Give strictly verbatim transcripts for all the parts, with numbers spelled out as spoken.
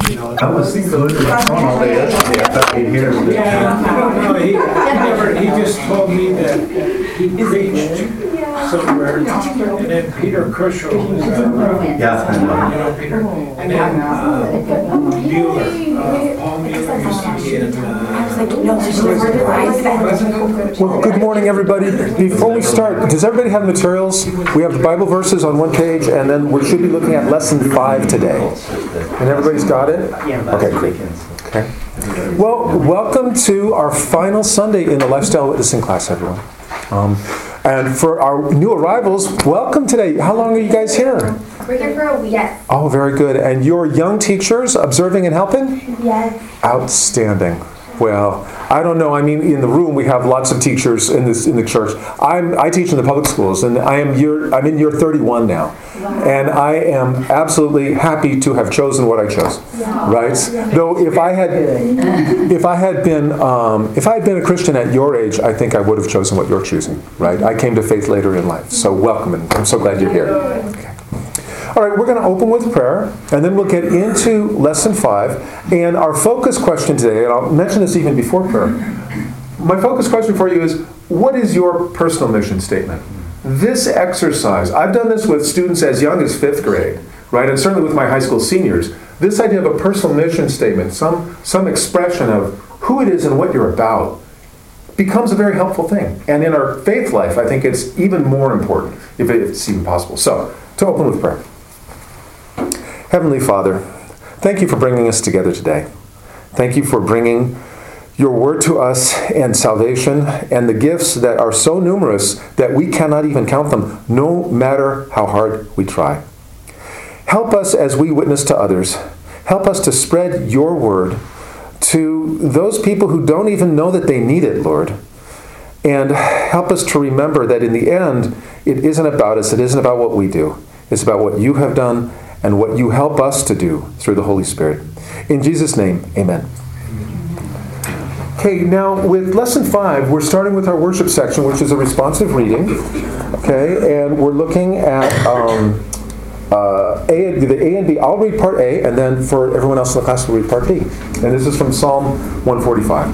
You know, I was thinking of the phone all day yesterday. I thought he'd hear it. Yeah, no, he, he never, he just told me that he preached somewhere, and then Peter Kershaw was, uh, Yeah, I you know. know, Peter, and then, uh, Mueller, uh, Paul Mueller used to be in, uh, Well, good morning, everybody. Before we start, does everybody have materials? We have the Bible verses on one page, and then we should be looking at lesson five today. And everybody's got it? Okay, great. Okay. Well, welcome to our final Sunday in the Lifestyle Witnessing class, everyone. Um, and for our new arrivals, welcome today. How long are you guys here? We're here for a week. Yes. Oh, very good. And you're young teachers, observing and helping? Yes. Outstanding. Well, I don't know. I mean, in the room we have lots of teachers in this in the church. I'm I teach in the public schools, and I am year I'm in year thirty-one now, and I am absolutely happy to have chosen what I chose. Right? Though if I had if I had been um, if I had been a Christian at your age, I think I would have chosen what you're choosing. Right? I came to faith later in life, so welcome, and I'm so glad you're here. Okay. All right, we're going to open with prayer, and then we'll get into lesson five. And our focus question today, and I'll mention this even before prayer. My focus question for you is, what is your personal mission statement? This exercise, I've done this with students as young as fifth grade, right? And certainly with my high school seniors. This idea of a personal mission statement, some, some expression of who it is and what you're about, becomes a very helpful thing. And in our faith life, I think it's even more important, if it's even possible. So, to open with prayer. Heavenly Father, thank you for bringing us together today. Thank you for bringing your word to us and salvation and the gifts that are so numerous that we cannot even count them, no matter how hard we try. Help us as we witness to others. Help us to spread your word to those people who don't even know that they need it, Lord. And help us to remember that in the end, it isn't about us. It isn't about what we do. It's about what you have done and what you help us to do through the Holy Spirit. In Jesus' name, amen. Okay, now with lesson five, we're starting with our worship section, which is a responsive reading. Okay, and we're looking at um, uh, A, the A and B. I'll read part A, and then for everyone else in the class, we'll read part B. And this is from Psalm one forty-five.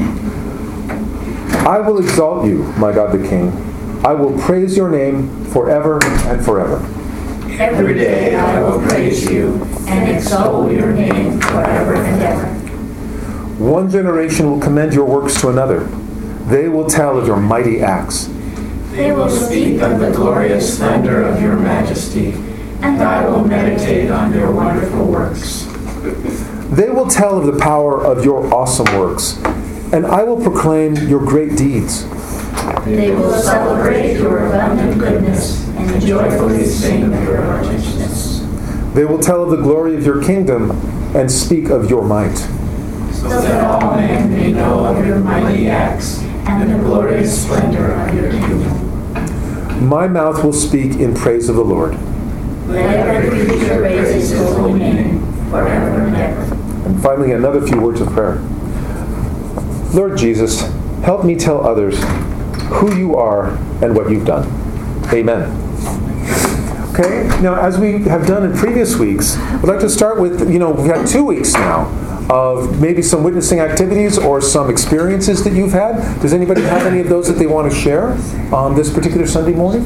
I will exalt you, my God the King. I will praise your name forever and forever. Every day I will praise you and exalt your name forever and ever. One generation will commend your works to another. They will tell of your mighty acts. They will speak of the glorious splendor of your majesty, and I will meditate on your wonderful works. They will tell of the power of your awesome works, and I will proclaim your great deeds. They will celebrate your abundant goodness and joyfully sing of your righteousness. They will tell of the glory of your kingdom and speak of your might. So that all men may know of your mighty acts and the glorious splendor of your kingdom. My mouth will speak in praise of the Lord. Let every creature praise his holy name forever and ever. And finally, another few words of prayer. Lord Jesus, help me tell others who you are and what you've done. Amen. Okay, now as we have done in previous weeks, I'd like to start with, you know, we've had two weeks now of maybe some witnessing activities or some experiences that you've had. Does anybody have any of those that they want to share on this particular Sunday morning?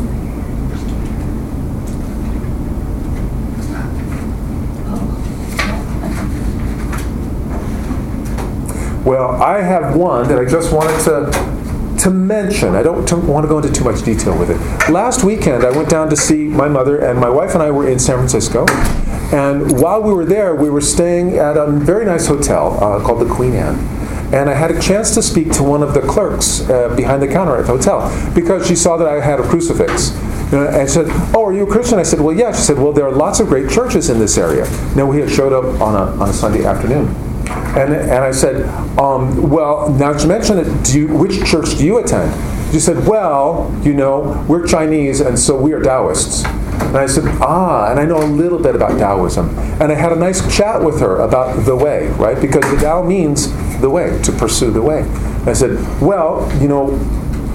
Well, I have one that I just wanted to to mention. I don't want to go into too much detail with it. Last weekend, I went down to see my mother, and my wife and I were in San Francisco. And while we were there, we were staying at a very nice hotel uh, called the Queen Anne. And I had a chance to speak to one of the clerks uh, behind the counter at the hotel because she saw that I had a crucifix. You know, and said, "Oh, are you a Christian?" I said, "Well, yeah." She said, "Well, there are lots of great churches in this area." Now, we had showed up on a on a Sunday afternoon. And and I said, um, well, now that you mention it, do you, which church do you attend? She said, well, you know, we're Chinese, and so we are Taoists. And I said, ah, and I know a little bit about Taoism. And I had a nice chat with her about the way, right? Because the Tao means the way, to pursue the way. And I said, well, you know,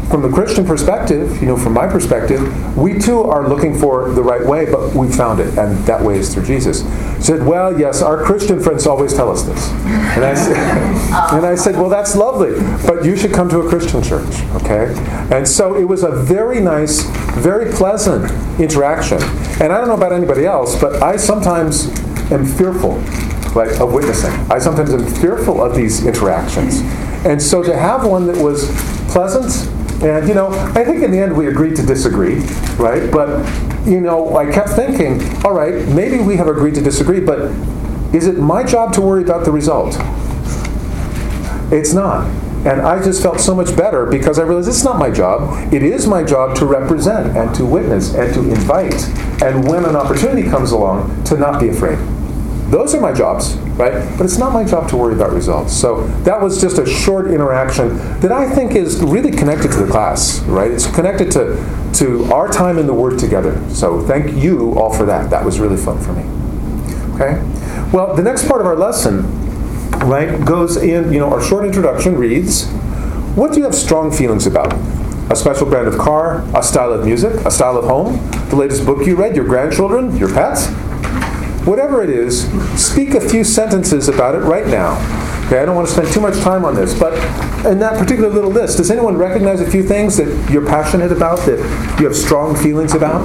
from the Christian perspective, you know, from my perspective, we too are looking for the right way, but we found it, and that way is through Jesus. He said, well, yes, our Christian friends always tell us this. And I said, and I said, well, that's lovely, but you should come to a Christian church, okay? And so it was a very nice, very pleasant interaction. And I don't know about anybody else, but I sometimes am fearful, right, of witnessing. I sometimes am fearful of these interactions. And so to have one that was pleasant, and, you know, I think in the end we agreed to disagree, right? But, you know, I kept thinking, all right, maybe we have agreed to disagree, but is it my job to worry about the result? It's not. And I just felt so much better because I realized it's not my job. It is my job to represent and to witness and to invite. And when an opportunity comes along, to not be afraid. Those are my jobs, right? But it's not my job to worry about results. So that was just a short interaction that I think is really connected to the class, right? It's connected to, to our time in the Word together. So thank you all for that. That was really fun for me. Okay? Well, the next part of our lesson, right, goes in, you know, our short introduction reads, what do you have strong feelings about? A special brand of car, a style of music, a style of home, the latest book you read, your grandchildren, your pets? Whatever it is, speak a few sentences about it right now. Okay, I don't want to spend too much time on this, but in that particular little list, does anyone recognize a few things that you're passionate about, that you have strong feelings about?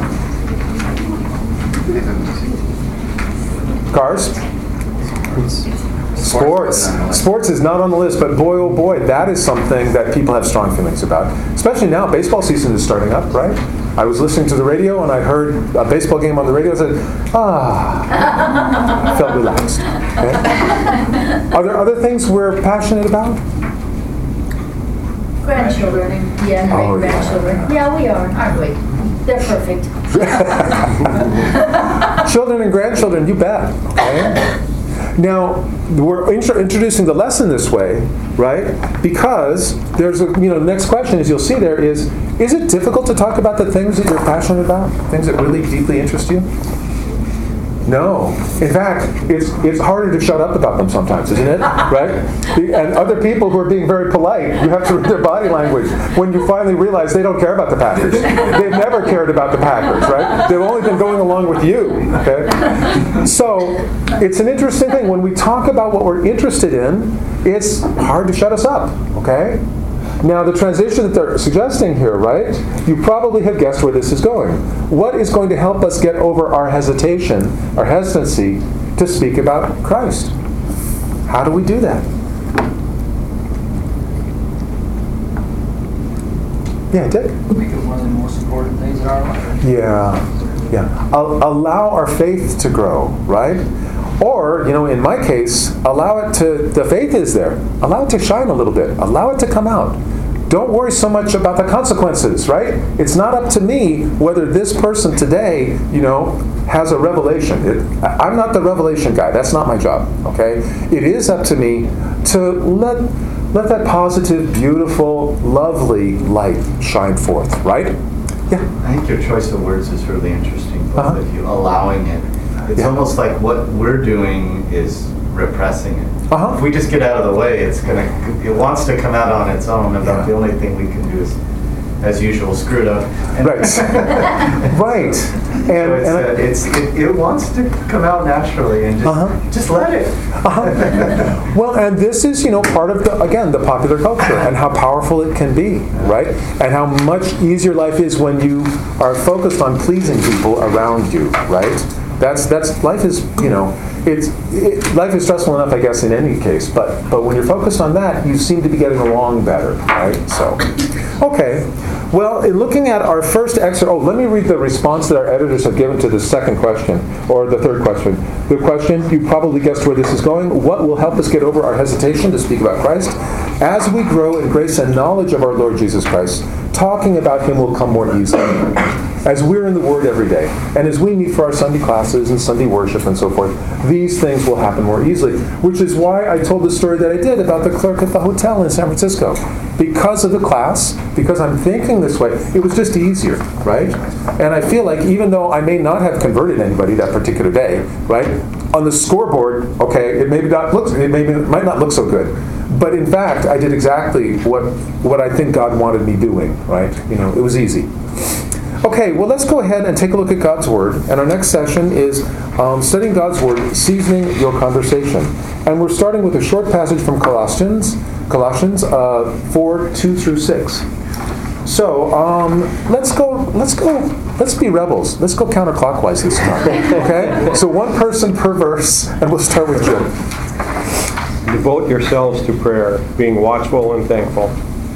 Cars? Sports. Sports is not on the list, but boy, oh boy, that is something that people have strong feelings about. Especially now, baseball season is starting up, right? I was listening to the radio and I heard a baseball game on the radio and said, ah, I felt relaxed. Okay? Are there other things we're passionate about? Grandchildren. Yeah, Oh, great grandchildren. Yeah, we are, aren't we? They're perfect. Children and grandchildren, you bet. Okay? Now, we're intro- introducing the lesson this way, right? Because there's a, you know, the next question, as you'll see there, is, is it difficult to talk about the things that you're passionate about? Things that really deeply interest you? No. In fact, it's it's harder to shut up about them sometimes, isn't it? Right? And other people who are being very polite, you have to read their body language when you finally realize they don't care about the Packers. They've never cared about the Packers, right? They've only been going along with you, okay? So, it's an interesting thing. When we talk about what we're interested in, it's hard to shut us up, okay? Now, the transition that they're suggesting here, right? You probably have guessed where this is going. What is going to help us get over our hesitation, our hesitancy to speak about Christ? How do we do that? Yeah, Dick? Make it one of the most important things in our life. Yeah, yeah. Al- allow our faith to grow, right? Or, you know, in my case, allow it to, the faith is there. Allow it to shine a little bit. Allow it to come out. Don't worry so much about the consequences, right? It's not up to me whether this person today, you know, has a revelation. It, I'm not the revelation guy. That's not my job, okay? It is up to me to let, let that positive, beautiful, lovely light shine forth, right? Yeah. I think your choice of words is really interesting, both Uh-huh. of you, allowing it. It's Yeah. almost like what we're doing is repressing it. Uh-huh. If we just get out of the way, it's gonna, it wants to come out on its own, and Yeah. the only thing we can do is, as usual, screw it up. And Right. Right. And, so it's, and I- uh, it's it, it wants to come out naturally, and just Uh-huh. just let it. Uh-huh. Well, and this is, you know, part of, the, again, the popular culture and how powerful it can be, right? And how much easier life is when you are focused on pleasing people around you, right? That's, that's, life is, you know, it's, it, life is stressful enough, I guess, in any case, but, but when you're focused on that, you seem to be getting along better, right? So, okay. Well, in looking at our first excerpt, oh, let me read the response that our editors have given to the second question, or the third question. The question, you probably guessed where this is going. What will help us get over our hesitation to speak about Christ? As we grow in grace and knowledge of our Lord Jesus Christ, talking about Him will come more easily. As we're in the Word every day, and as we meet for our Sunday classes and Sunday worship and so forth, these things will happen more easily. Which is why I told the story that I did about the clerk at the hotel in San Francisco. Because of the class, because I'm thinking this way, it was just easier, right? And I feel like even though I may not have converted anybody that particular day, right? On the scoreboard, okay, it maybe not looks, it maybe it might not look so good. but in fact, I did exactly what what I think God wanted me doing, right? You know, it was easy. Okay, well, let's go ahead and take a look at God's Word. And our next session is um, studying God's Word, seasoning your conversation. And we're starting with a short passage from Colossians, Colossians uh, four, two through six. So um, let's go. Let's go. Let's be rebels. Let's go counterclockwise this time. Okay. So one person per verse, and we'll start with Jim. Devote yourselves to prayer, being watchful and thankful.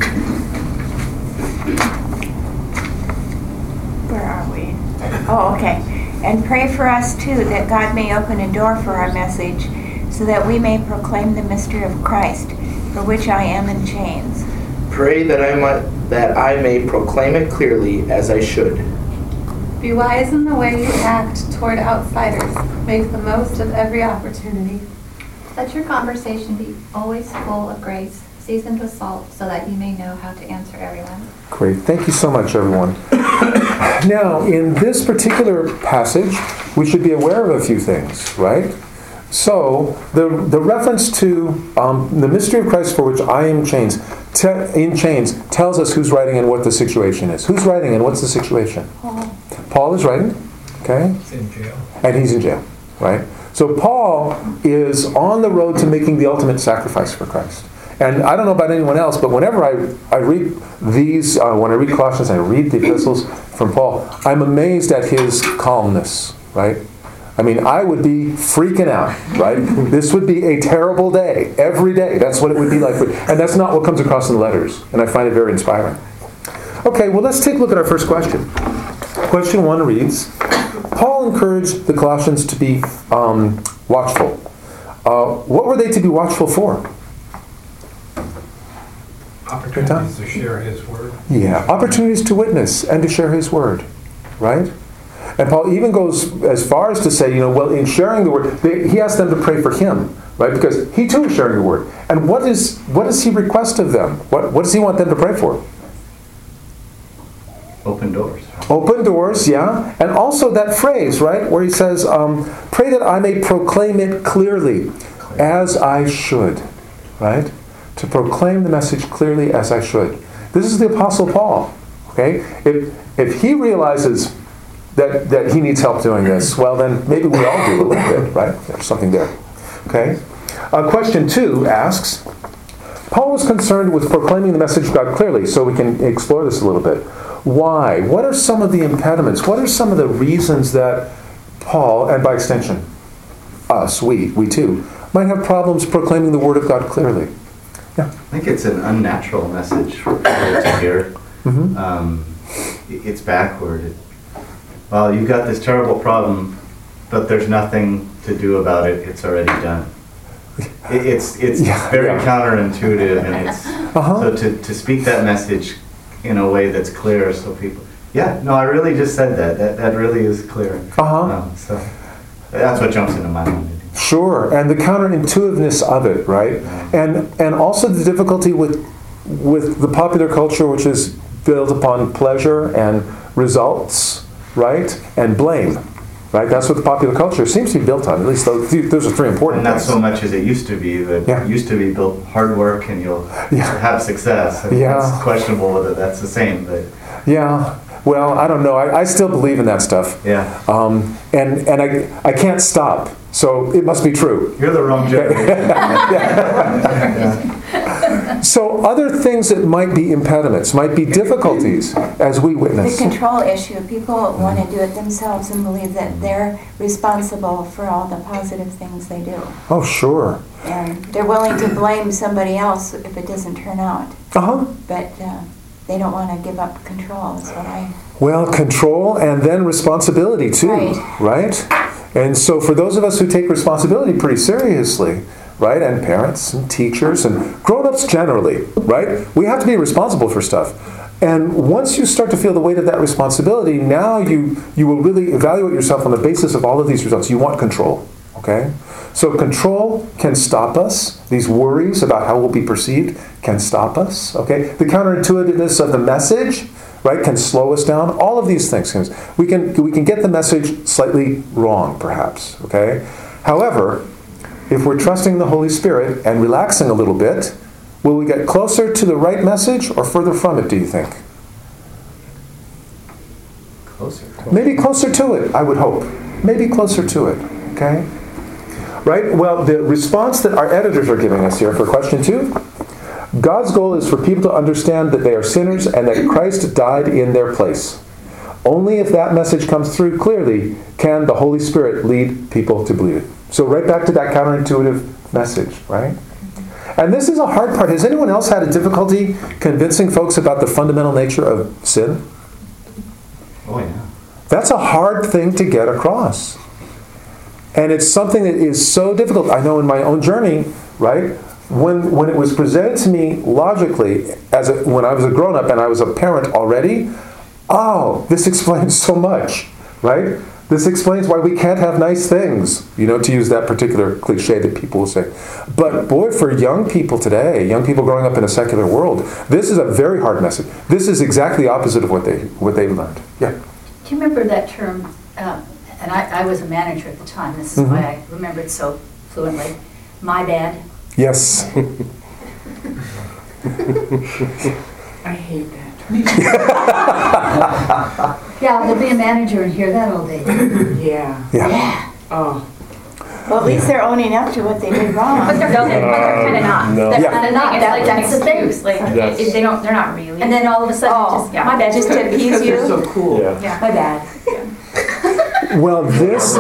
Where are we? Oh, okay. And pray for us too, that God may open a door for our message, so that we may proclaim the mystery of Christ, for which I am in chains. Pray that I might that I may proclaim it clearly as I should. Be wise in the way you act toward outsiders. Make the most of every opportunity. Let your conversation be always full of grace, seasoned with salt, so that you may know how to answer everyone. Great. Thank you so much, everyone. Now, in this particular passage, we should be aware of a few things, right? So, the the reference to um, the mystery of Christ for which I am chains, te- in chains tells us who's writing and what the situation is. Who's writing and what's the situation? Paul. Paul is writing, okay? He's in jail. And he's in jail, right? So Paul is on the road to making the ultimate sacrifice for Christ. And I don't know about anyone else, but whenever I, I read these, uh, when I read Colossians, I read the epistles from Paul, I'm amazed at his calmness, right? I mean, I would be freaking out, right? This would be a terrible day, every day. That's what it would be like. And that's not what comes across in the letters. And I find it very inspiring. Okay, well, let's take a look at our first question. Question one reads, Paul encouraged the Colossians to be um, watchful. Uh, what were they to be watchful for? Opportunities to share his word. Yeah, opportunities to witness and to share his word, right? And Paul even goes as far as to say, you know, well, in sharing the word, they, he asked them to pray for him, right? Because he too is sharing the word. And what is what does he request of them? What what does he want them to pray for? Open doors. Open doors, yeah. And also that phrase, right, where he says, um, pray that I may proclaim it clearly, as I should, right? To proclaim the message clearly as I should. This is the Apostle Paul, okay? If if he realizes that, that he needs help doing this, well then maybe we all do a little bit, right? There's something there, okay? Uh, question two asks, Paul was concerned with proclaiming the message of God clearly, so we can explore this a little bit. Why? What are some of the impediments? What are some of the reasons that Paul, and by extension, us, we, we too, might have problems proclaiming the Word of God clearly? Yeah. I think it's an unnatural message for people to hear. Mm-hmm. Um, it's backward. It, well, you've got this terrible problem, but there's nothing to do about it. It's already done. It, it's it's yeah, very yeah. counterintuitive, and it's uh-huh. so to, to speak that message in a way that's clear, so people. Yeah, no, I really just said that. That that really is clear. Uh-huh. Um, so that's what jumps into my mind. Sure, and the counterintuitiveness of it, right? And and also the difficulty with with the popular culture, which is built upon pleasure and results, right? And blame, right? That's what the popular culture seems to be built on. At least those, those are three important And not things. so much as it used to be. That Yeah. it used to be built hard work and you'll Yeah. have success. I mean, Yeah. It's questionable whether that's the same, but Yeah. Well, I don't know. I, I still believe in that stuff. yeah. Um, and and I I can't stop. So it must be true. You're the wrong generation. yeah. So other things that might be impediments, might be difficulties as we The witness. control issue. People want to do it themselves and believe that they're responsible for all the positive things they do. Oh, sure. And they're willing to blame somebody else if it doesn't turn out. Uh-huh. But uh, they don't want to give up control, is what I... Well, control and then responsibility too, Right. right? And so for those of us who take responsibility pretty seriously, right, and parents and teachers and grown-ups generally, right, we have to be responsible for stuff. And once you start to feel the weight of that responsibility, now you, you will really evaluate yourself on the basis of all of these results. You want control, okay? So control can stop us. These worries about how we'll be perceived can stop us, okay? The counterintuitiveness of the message, right, can slow us down. All of these things. We can, we can get the message slightly wrong, perhaps, okay? However, if we're trusting the Holy Spirit and relaxing a little bit, will we get closer to the right message or further from it, do you think? Closer. Maybe closer to it, I would hope. Maybe closer to it, okay? Right? Well, the response that our editors are giving us here for question two, God's goal is for people to understand that they are sinners and that Christ died in their place. Only if that message comes through clearly can the Holy Spirit lead people to believe it. So right back to that counterintuitive message, right? And this is a hard part. Has anyone else had a difficulty convincing folks about the fundamental nature of sin? Oh, yeah. That's a hard thing to get across. And it's something that is so difficult. I know in my own journey, right? When when it was presented to me logically, as a, when I was a grown-up and I was a parent already, oh, this explains so much, right? This explains why we can't have nice things, you know, to use that particular cliche that people will say. But boy, for young people today, young people growing up in a secular world, this is a very hard message. This is exactly the opposite of what they what they learned. Yeah. Do you remember that term? Uh, and I, I was a manager at the time. This is Mm-hmm. why I remember it so fluently. My bad. Yes. I hate that. Yeah, there'll be a manager and hear that all day. Yeah. Yeah. Yeah. Oh. Well, at least they're owning up to what they did wrong. But they're, but they're kind of not. no. They're Yeah. kind of not. It's That- like that's an the thing. excuse. Like, That's- if they don't, they're not really. And then all of a sudden, Oh, just, yeah, my bad. just to appease you. So cool. Yeah. yeah. My bad. Well, this,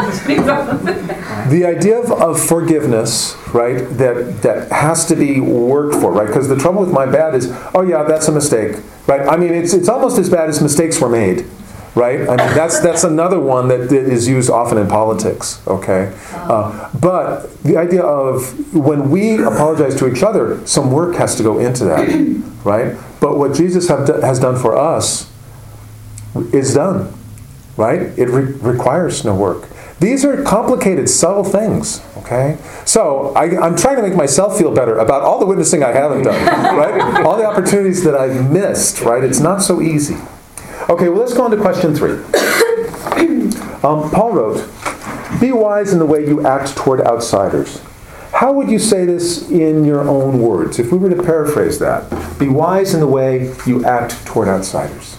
the idea of, of forgiveness, right, that, that has to be worked for, right? Because the trouble with my bad is, oh yeah, that's a mistake, right? I mean, it's it's almost as bad as mistakes were made, right? I mean, that's that's another one that, that is used often in politics, okay? Uh, but the idea of when we apologize to each other, some work has to go into that, right? But what Jesus have do, has done for us is done. Right? It re- requires no work. These are complicated, subtle things, okay? So I, I'm trying to make myself feel better about all the witnessing I haven't done, right? All the opportunities that I've missed, right? It's not so easy. Okay, well, let's go on to question three. Um, Paul wrote, "Be wise in the way you act toward outsiders." How would you say this in your own words? If we were to paraphrase that, be wise in the way you act toward outsiders.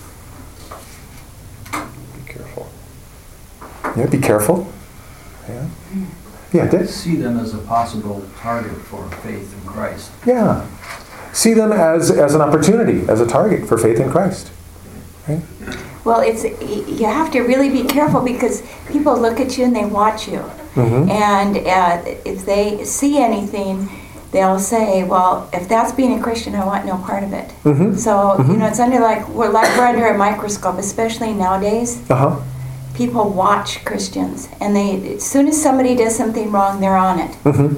Yeah, be careful. Yeah, yeah, Dick? See them as a possible target for faith in Christ. Yeah. See them as, as an opportunity, as a target for faith in Christ. Right? Well, it's you have to really be careful because people look at you and they watch you. Mm-hmm. And uh, if they see anything, they'll say, well, if that's being a Christian, I want no part of it. Mm-hmm. So, Mm-hmm. you know, it's under like, we're like we're under a microscope, especially nowadays. Uh-huh. People watch Christians, and they as soon as somebody does something wrong, they're on it. Mm-hmm.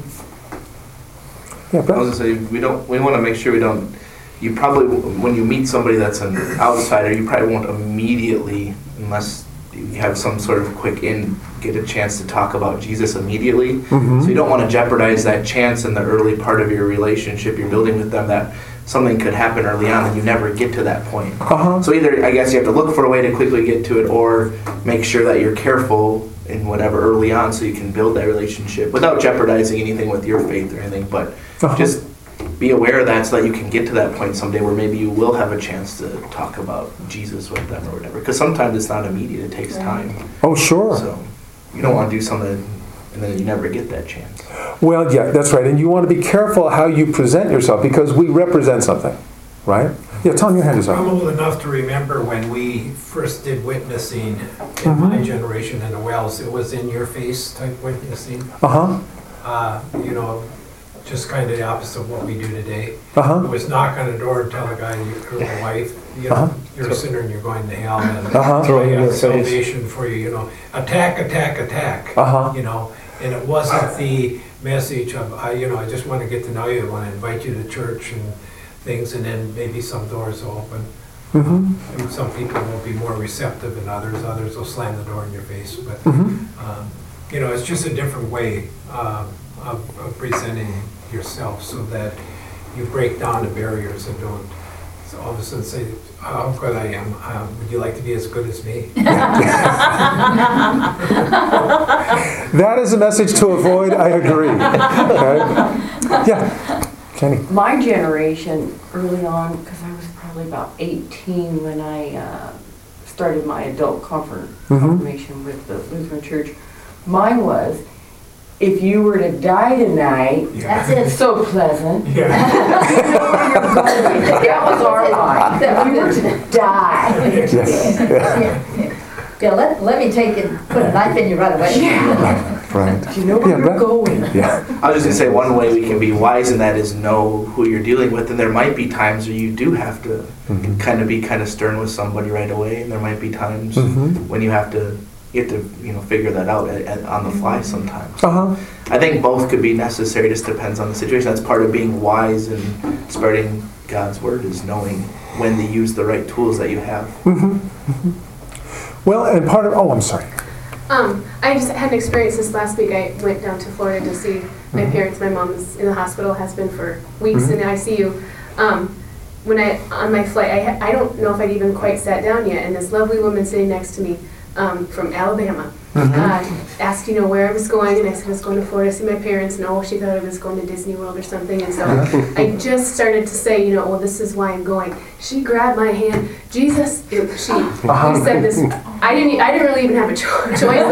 Yeah, I Brett? was gonna say we don't. We want to make sure we don't. You probably, when you meet somebody that's an outsider, you probably won't immediately, unless you have some sort of quick in, get a chance to talk about Jesus immediately. Mm-hmm. So you don't want to jeopardize that chance in the early part of your relationship you're building with them, that something could happen early on and you never get to that point. Uh-huh. So either, I guess you have to look for a way to quickly get to it, or make sure that you're careful in whatever early on so you can build that relationship without jeopardizing anything with your faith or anything, but Uh-huh. just be aware of that so that you can get to that point someday where maybe you will have a chance to talk about Jesus with them or whatever. Because sometimes it's not immediate, it takes time. Oh, sure. So you don't want to do something and then you never get that chance. Well, yeah, that's right. And you want to be careful how you present yourself because we represent something, right? Yeah, Tom, your hand is I'm up. old enough to remember when we first did witnessing in Mhm. my generation in the Wells. It was in your face type witnessing. Uh-huh. Uh, you know, just kind of the opposite of what we do today. Uh-huh. It was knock on the door and tell a guy or a wife, you know, Uh-huh. you're a sinner and you're going to hell, and Uh-huh. Throw it in I your got face. salvation for you. You know, attack, attack, attack. Uh-huh. You know, and it wasn't the message of, I, you know, I just want to get to know you. I want to invite you to church and things, and then maybe some doors will open. Mm-hmm. And some people will be more receptive than others. Others will slam the door in your face. But Mm-hmm. um, you know, it's just a different way um, of, of presenting yourself, so that you break down the barriers and don't. So all of a sudden say, "How good I am! Um, would you like to be as good as me?" That is a message to avoid, I agree. Okay? Yeah. Jenny. My generation, early on, because I was probably about eighteen when I uh, started my adult confirm- Mhm. confirmation with the Lutheran Church, mine was, if you were to die tonight, That's it. so pleasant. Yeah. You know where you're going. That was our line. If you were to die. Yes. Yeah. Yeah, yeah, let, let me take and put a knife in you right away. Right. You know where Yeah, you're that- going. Yeah. I was just gonna say one way we can be wise in that is know who you're dealing with, and there might be times where you do have to Mhm. kind of be kind of stern with somebody right away, and there might be times Mhm. when you have to you have to you know figure that out at, at, on the fly sometimes. Uh-huh. I think both could be necessary. Just depends on the situation. That's part of being wise and spreading God's word is knowing when to use the right tools that you have. Mhm. Mhm. Well, and part of, oh, I'm sorry. Um, I just had an experience this last week. I went down to Florida to see my Mhm. parents. My mom's in the hospital, has been for weeks Mhm. in the I C U. Um, when I, on my flight, I, ha- I don't know if I'd even quite sat down yet, and this lovely woman sitting next to me um, from Alabama Mhm. uh, asked, you know, where I was going, and I said I was going to Florida to see my parents, and oh, she thought I was going to Disney World or something, and so I just started to say, you know, well, this is why I'm going. She grabbed my hand, Jesus, it, she, Uh-huh. she said this, I didn't, e- I didn't really even have a cho- choice.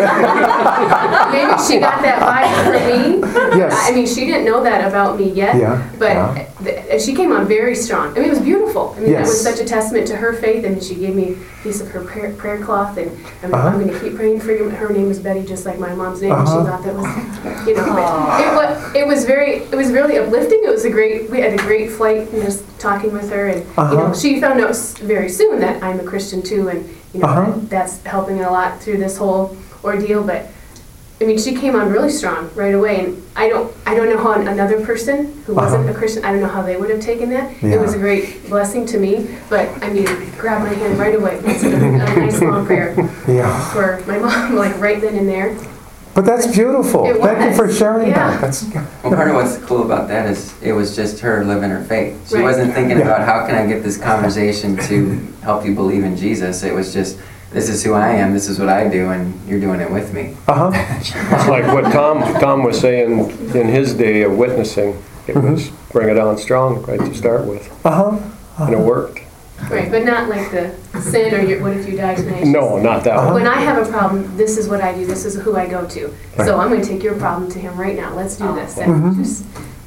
Maybe she got that vibe from me. Yes. I mean, she didn't know that about me yet, Yeah, but yeah. th- she came on very strong. I mean, it was beautiful. I mean, that was Yes. such a testament to her faith, and she gave me a piece of her prayer, prayer cloth, and I'm, Uh-huh. I'm going to keep praying for you. Her name was Betty, just like my mom's name. and Uh-huh. She thought that was, you know, but it was, it was very, it was really uplifting. It was a great, we had a great flight, and just talking with her, and Uh-huh. you know, she found out s- very soon that I'm a Christian too, and you know, Uh-huh. that- that's helping a lot through this whole ordeal. But I mean, she came on really strong right away, and I don't, I don't know how another person who wasn't Uh-huh. a Christian, I don't know how they would have taken that. Yeah. It was a great blessing to me, but I mean, grab my hand right away. It's a, a nice long prayer Yeah. for my mom, like right then and there. But that's beautiful. It Thank you for was. sharing Yeah. that. That's, Well, part of what's cool about that is it was just her living her faith. She Right. wasn't thinking Yeah. about how can I get this conversation to help you believe in Jesus. It was just, this is who I am, this is what I do, and you're doing it with me. uh-huh. It's like what Tom, Tom was saying in his day of witnessing. It was bring it on strong right to start with, Uh-huh. and it worked. Right, but not like the sin or your, what if you die tonight? It's No, not that one. When I have a problem, this is what I do, this is who I go to. Right. So I'm going to take your problem to him right now. Let's do this. And Mhm. just,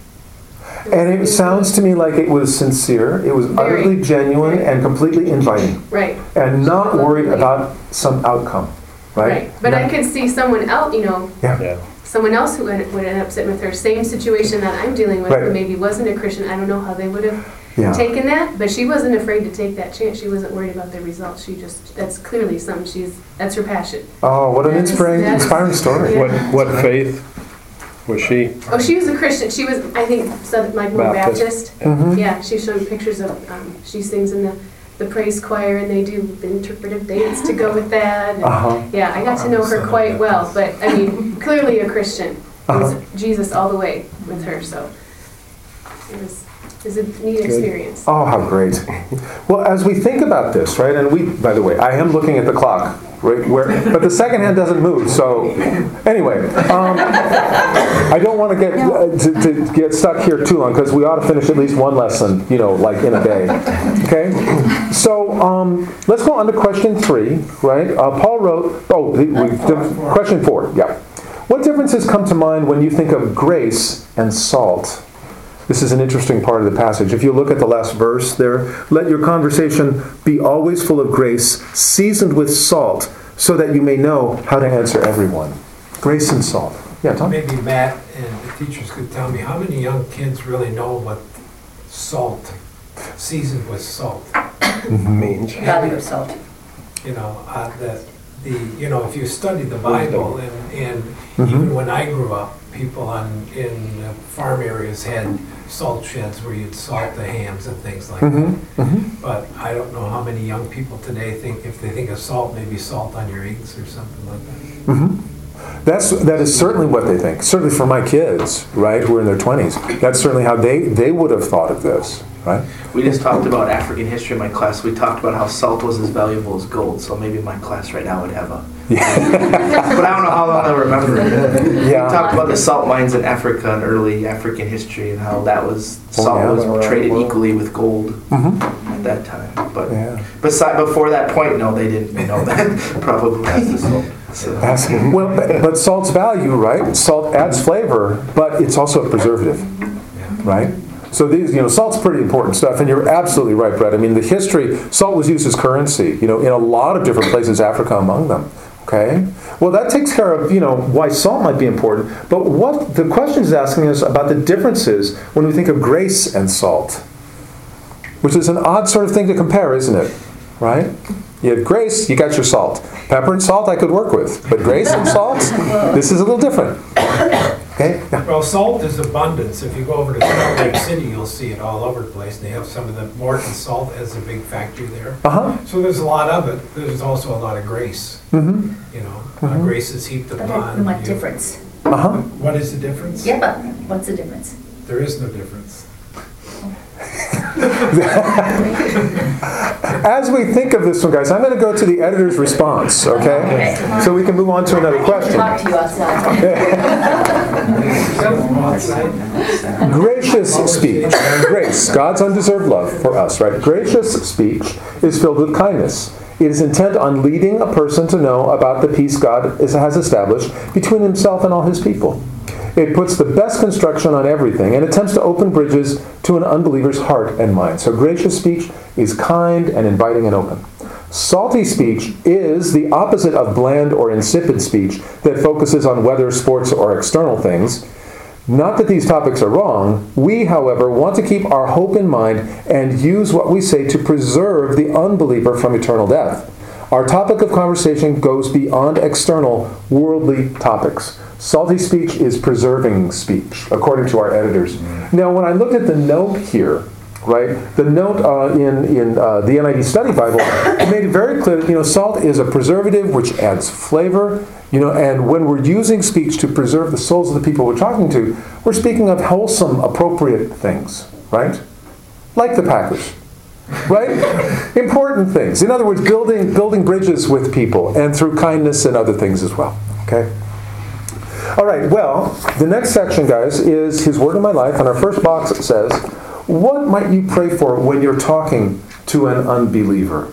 And it sounds to me like it was sincere, it was Very. utterly genuine and completely inviting, right, and not worried about some outcome, right? right. But I could see someone else, you know, Yeah. Yeah. someone else who would would end up sitting with her, same situation that I'm dealing with, Right. who maybe wasn't a Christian. I don't know how they would have Yeah. taken that, but she wasn't afraid to take that chance. She wasn't worried about the results. She just, that's clearly something she's, that's her passion. Oh, what an That is- inspiring, that is- inspiring story. Yeah. What, what faith was she? Oh, she was a Christian. She was, I think, Southern, like more Baptist. Baptist. Mhm. Yeah, she showed pictures of, um, she sings in the, the praise choir, and they do interpretive dance to go with that. and- Uh-huh. Yeah, I got to know her quite well, but I mean, clearly a Christian. It was Uh-huh. Jesus all the way with her, so it was, it was a neat experience. Oh, how great. Well, as we think about this, right, and we, by the way, I am looking at the clock, right, where, but the second hand doesn't move, so, anyway, um, I don't want to get, uh, to, to get stuck here too long, because we ought to finish at least one lesson, you know, like in a day, okay? So, um, let's go on to question three, right? Uh, Paul wrote, oh, the, we, the, question four, yeah. What differences come to mind when you think of grace and salt? This is an interesting part of the passage. If you look at the last verse there, let your conversation be always full of grace, seasoned with salt, so that you may know how to answer everyone. Grace and salt. Yeah, Tom? Maybe Matt and the teachers could tell me, how many young kids really know what salt, seasoned with salt, means? Value of salt. you know, uh, that the, you know, if you study the Bible, and, and Mhm. even when I grew up, people on, in uh, farm areas had salt sheds where you'd salt the hams and things like Mhm, that. mhm. But I don't know how many young people today think, if they think of salt, maybe salt on your eggs or something like that. Mhm. That's, that is certainly what they think. Certainly for my kids, right, who are in their twenties. That's certainly how they, they would have thought of this, right? We just talked about African history in my class. We talked about how salt was as valuable as gold. So maybe my class right now would have a... but I don't know how long I'll remember it. Yeah. We talked about the salt mines in Africa and early African history and how that was, salt yeah. was traded equally with gold Mm-hmm. at that time. But Yeah. beside, before that point, no, they didn't know that. Probably. So. That's- well, but, but salt's value, right? Salt adds flavor, but it's also a preservative, right? So these, you know, salt's pretty important stuff, and you're absolutely right, Brett. I mean, the history, salt was used as currency, you know, in a lot of different places, Africa among them. Okay? Well, that takes care of, you know, why salt might be important. But what the question is asking us about the differences when we think of grace and salt, which is an odd sort of thing to compare, isn't it? Right? You had grace, you got your salt. Pepper and salt I could work with, but grace and salt, this is a little different. Okay? Yeah. Well, salt is abundance. If you go over to Salt Lake City, you'll see it all over the place. And they have some of the Morton salt as a big factory there. Uh-huh. So there's a lot of it. There's also a lot of grace. Mm-hmm. You know, uh, Mhm. grace is heaped But upon what you. difference? Uh-huh. What is the difference? Yeah, but what's the difference? There is no difference. As we think of this one, guys, I'm going to go to the editor's response, okay? So we can move on to another question. Talk to you outside. Gracious speech. Grace, God's undeserved love for us, right? Gracious speech is filled with kindness. It is intent on leading a person to know about the peace God is- has established between himself and all his people. It puts the best construction on everything and attempts to open bridges to an unbeliever's heart and mind. So gracious speech is kind and inviting and open. Salty speech is the opposite of bland or insipid speech that focuses on weather, sports, or external things. Not that these topics are wrong. We, however, want to keep our hope in mind and use what we say to preserve the unbeliever from eternal death. Our topic of conversation goes beyond external, worldly topics. Salty speech is preserving speech, according to our editors. Now, when I looked at the note here, right, the note uh, in, in uh, the N I V Study Bible, it made it very clear that, you know, salt is a preservative which adds flavor, you know, and when we're using speech to preserve the souls of the people we're talking to, we're speaking of wholesome, appropriate things, right? Like the Packers. Right? Important things. In other words, building building bridges with people and through kindness and other things as well. Okay? All right, well, the next section, guys, is His Word in My Life. And our first box says, what might you pray for when you're talking to an unbeliever?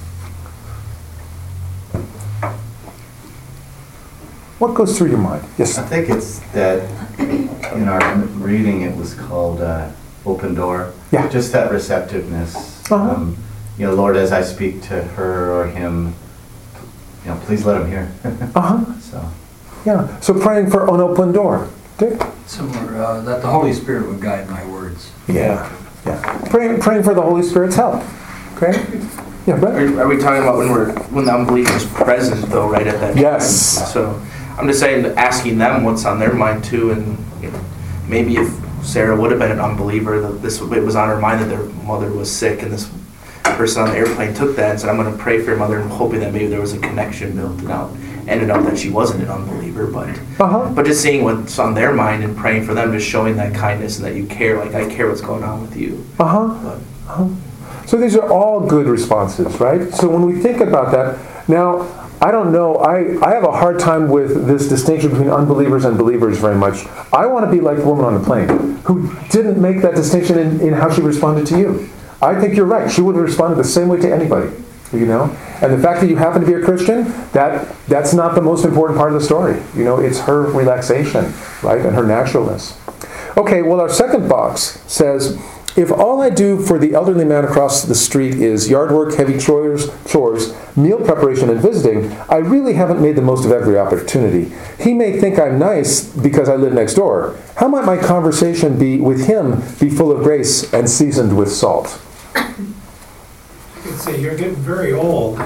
What goes through your mind? Yes? I think it's that in our reading it was called uh, Open Door. Yeah. Just that receptiveness. Uh-huh. Um, you know, Lord, as I speak to her or him, you know, please let him hear. Uh-huh. So. Yeah. So praying for an open door. Dick? Similar, uh, that the Holy Spirit would guide my words. Yeah. Yeah. Praying, praying for the Holy Spirit's help. Okay? Yeah, Brett? Are, are we talking about when we're when the unbeliever is present though, right at that time? Yes. So I'm just saying, asking them what's on their mind too, and you know, maybe if Sarah would have been an unbeliever, that this it was on her mind that their mother was sick, and this person on the airplane took that and said, "I'm going to pray for your mother," and hoping that maybe there was a connection built. And out ended up that she wasn't an unbeliever, but uh-huh. but just seeing what's on their mind and praying for them, just showing that kindness and that you care. Like, I care what's going on with you. Uh huh. Uh-huh. So these are all good responses, right? So when we think about that, now, I don't know, I, I have a hard time with this distinction between unbelievers and believers very much. I want to be like the woman on the plane who didn't make that distinction in, in how she responded to you. I think you're right. She would have responded the same way to anybody, you know? And the fact that you happen to be a Christian, that that's not the most important part of the story. You know, it's her relaxation, right, and her naturalness. Okay, well, our second box says, if all I do for the elderly man across the street is yard work, heavy chores, chores, meal preparation, and visiting, I really haven't made the most of every opportunity. He may think I'm nice because I live next door. How might my conversation be with him be full of grace and seasoned with salt? You could say, you're getting very old.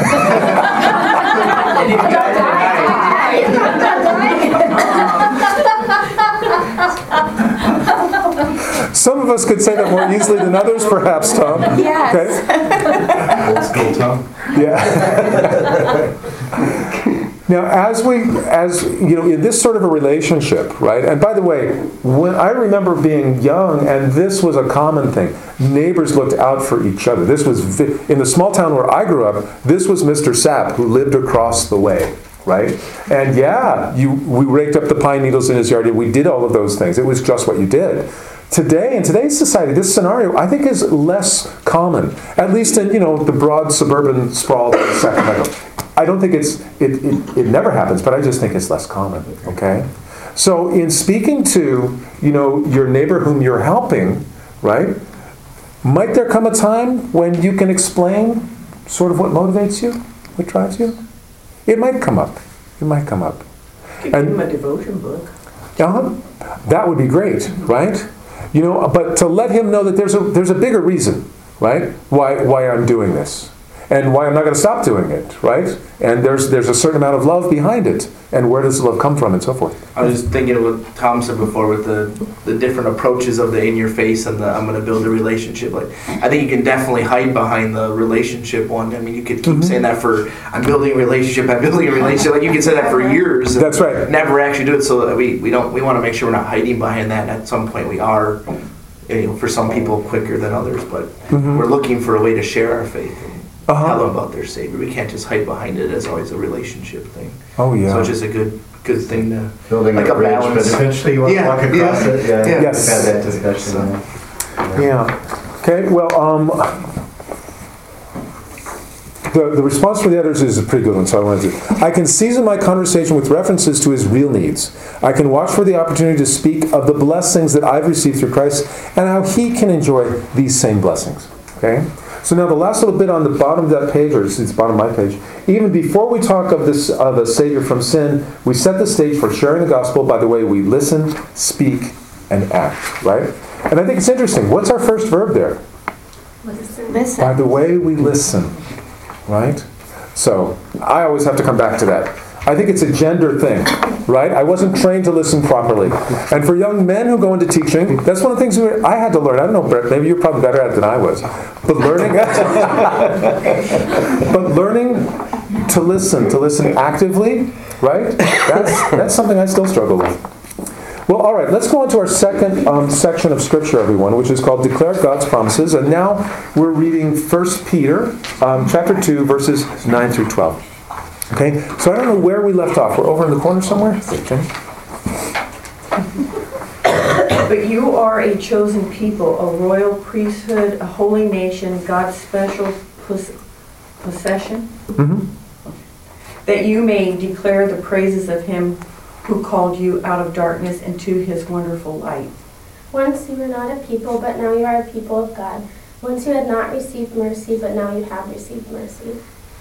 Some of us could say that more easily than others, perhaps, Tom. Yes. Okay. Old school Tom. Yeah. Now, as we, as you know, in this sort of a relationship, right? And by the way, when I remember being young, and this was a common thing, neighbors looked out for each other. This was vi- in the small town where I grew up. This was Mister Sapp, who lived across the way, right? And yeah, you we raked up the pine needles in his yard, and we did all of those things. It was just what you did. Today, in today's society, this scenario, I think, is less common. At least in, you know, the broad suburban sprawl of Sacramento. I don't think it's, it, it, it never happens, but I just think it's less common, okay? So in speaking to, you know, your neighbor whom you're helping, right, might there come a time when you can explain sort of what motivates you, what drives you? It might come up. It might come up. Give him a devotion book. Uh-huh. That would be great, right? You know, but to let him know that there's a there's a bigger reason, right? Why why I'm doing this, and why I'm not going to stop doing it, right? And there's there's a certain amount of love behind it, and where does the love come from, and so forth. I was just thinking of what Tom said before with the, the different approaches of the in your face and the I'm going to build a relationship. Like, I think you can definitely hide behind the relationship one. I mean, you could keep mm-hmm. saying that for I'm building a relationship, I'm building a relationship. Like, you can say that for years. That's right. Never actually do it. So that we we don't we want to make sure we're not hiding behind that. And at some point, we are. You know, for some people quicker than others, but mm-hmm. we're looking for a way to share our faith and uh-huh. tell them about their Savior. We can't just hide behind it as always a relationship thing. Oh yeah. So it's just a good good thing to building like a a bridge, balance. but eventually you want yeah, to walk across yeah, it. Yeah, yeah. Yes. We've had that discussion. So, yeah. yeah. Okay. Well, um, the the response from the others is a pretty good one. So I wanted to. I can season my conversation with references to his real needs. I can watch for the opportunity to speak of the blessings that I've received through Christ and how he can enjoy these same blessings. Okay? So now the last little bit on the bottom of that page, or it's the bottom of my page, even before we talk of this of a Savior from sin, we set the stage for sharing the gospel by the way we listen, speak, and act. Right? And I think it's interesting. What's our first verb there? Listen. By the way we listen. Right? So I always have to come back to that. I think it's a gender thing, right? I wasn't trained to listen properly. And for young men who go into teaching, that's one of the things I had to learn. I don't know, Brett, maybe you're probably better at it than I was. But learning, but learning to listen, to listen actively, right? That's, that's something I still struggle with. Well, all right, let's go on to our second um, section of Scripture, everyone, which is called Declare God's Promises. And now we're reading First Peter, um, chapter two, verses nine through twelve. Okay, so I don't know where we left off. We're over in the corner somewhere? Okay. But you are a chosen people, a royal priesthood, a holy nation, God's special pos- possession, Mm-hmm. that you may declare the praises of him who called you out of darkness into his wonderful light. Once you were not a people, but now you are a people of God. Once you had not received mercy, but now you have received mercy.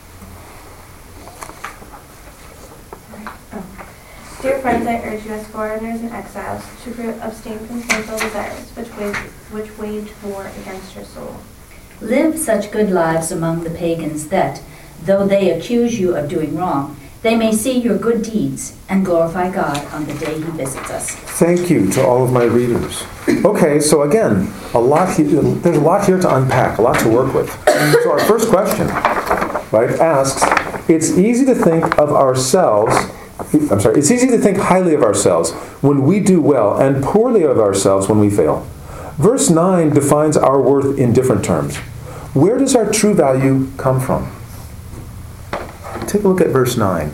Dear friends, I urge you as foreigners and exiles to abstain from sinful desires which wage, which wage war against your soul. Live such good lives among the pagans that, though they accuse you of doing wrong, they may see your good deeds and glorify God on the day he visits us. Thank you to all of my readers. Okay, so again, a lot he- there's a lot here to unpack, a lot to work with. So our first question, right, asks, it's easy to think of ourselves, I'm sorry, it's easy to think highly of ourselves when we do well and poorly of ourselves when we fail. Verse nine defines our worth in different terms. Where does our true value come from? Take a look at verse nine.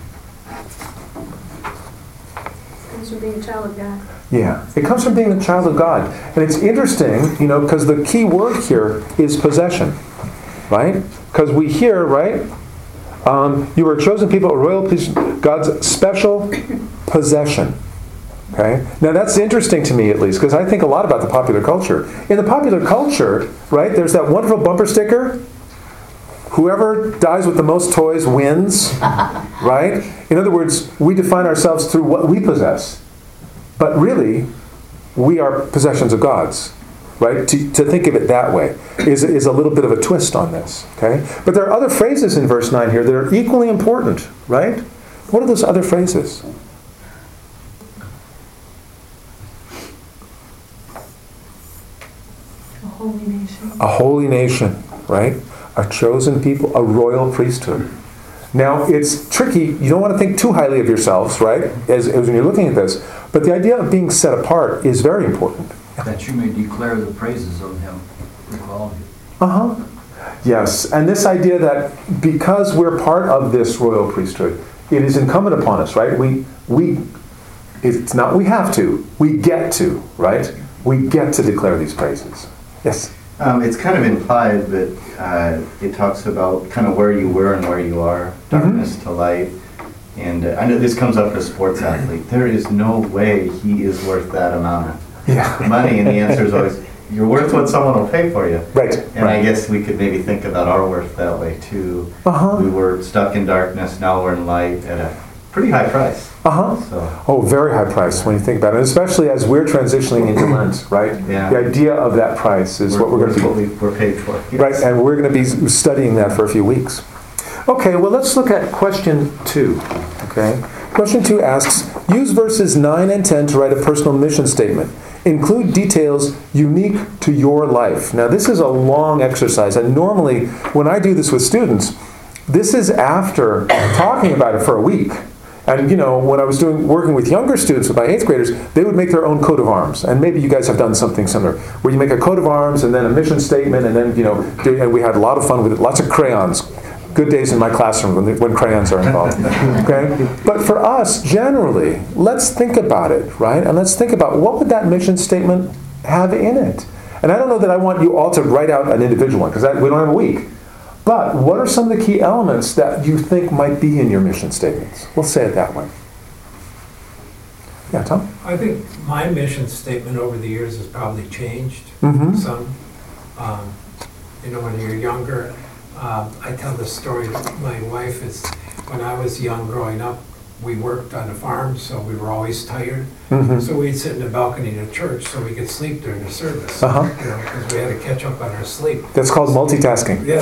Comes from being a child of God. Yeah, it comes from being a child of God. And it's interesting, you know, because the key word here is possession, right? Because we hear, right, um, you were a chosen people, a royal priest, God's special possession. Okay? Now that's interesting to me, at least, because I think a lot about the popular culture. In the popular culture, right, there's that wonderful bumper sticker, whoever dies with the most toys wins, right? In other words, we define ourselves through what we possess. But really, we are possessions of God's, right? To, to think of it that way is, is a little bit of a twist on this, okay? But there are other phrases in verse nine here that are equally important, right? What are those other phrases? A holy nation. A holy nation, right? A chosen people, a royal priesthood. Now, it's tricky. You don't want to think too highly of yourselves, right, as, as when you're looking at this. But the idea of being set apart is very important. That you may declare the praises of him who called you. Uh-huh. Yes, and this idea that because we're part of this royal priesthood, it is incumbent upon us, right? We, we, it's not we have to, we get to, right? We get to declare these praises. Yes? Um, it's kind of implied that uh, it talks about kind of where you were and where you are, darkness mm-hmm. to light. And uh, I know this comes up for a sports athlete. There is no way he is worth that amount of yeah. money. And the answer is always, you're worth what someone will pay for you. Right. And right. I guess we could maybe think about our worth that way too. Uh-huh. We were stuck in darkness, now we're in light at a pretty high price. Uh-huh. So. Oh, very high price when you think about it, especially as we're transitioning into Lent, right? Yeah. The idea of that price is we're, what we're, we're going to be. We're paid for. Yes. Right, and we're going to be studying that for a few weeks. Okay, well, let's look at question two. Okay, question two asks, use verses nine and ten to write a personal mission statement. Include details unique to your life. Now, this is a long exercise, and normally when I do this with students, this is after talking about it for a week. And, you know, when I was doing working with younger students, with my eighth graders, they would make their own coat of arms. And maybe you guys have done something similar, where you make a coat of arms and then a mission statement, and then, you know, do, and we had a lot of fun with it, lots of crayons. Good days in my classroom when, the, when crayons are involved. Okay? But for us, generally, let's think about it, right? And let's think about what would that mission statement have in it? And I don't know that I want you all to write out an individual one, because we don't have a week. But what are some of the key elements that you think might be in your mission statements? We'll say it that way. Yeah, Tom? I think my mission statement over the years has probably changed Mm-hmm. some. Um, you know, when you're younger, um, I tell this story. My wife is, when I was young growing up, we worked on a farm, so we were always tired. Mm-hmm. So we'd sit in the balcony of the church so we could sleep during the service. Uh-huh. You know, because we had to catch up on our sleep. That's called multitasking. Yeah.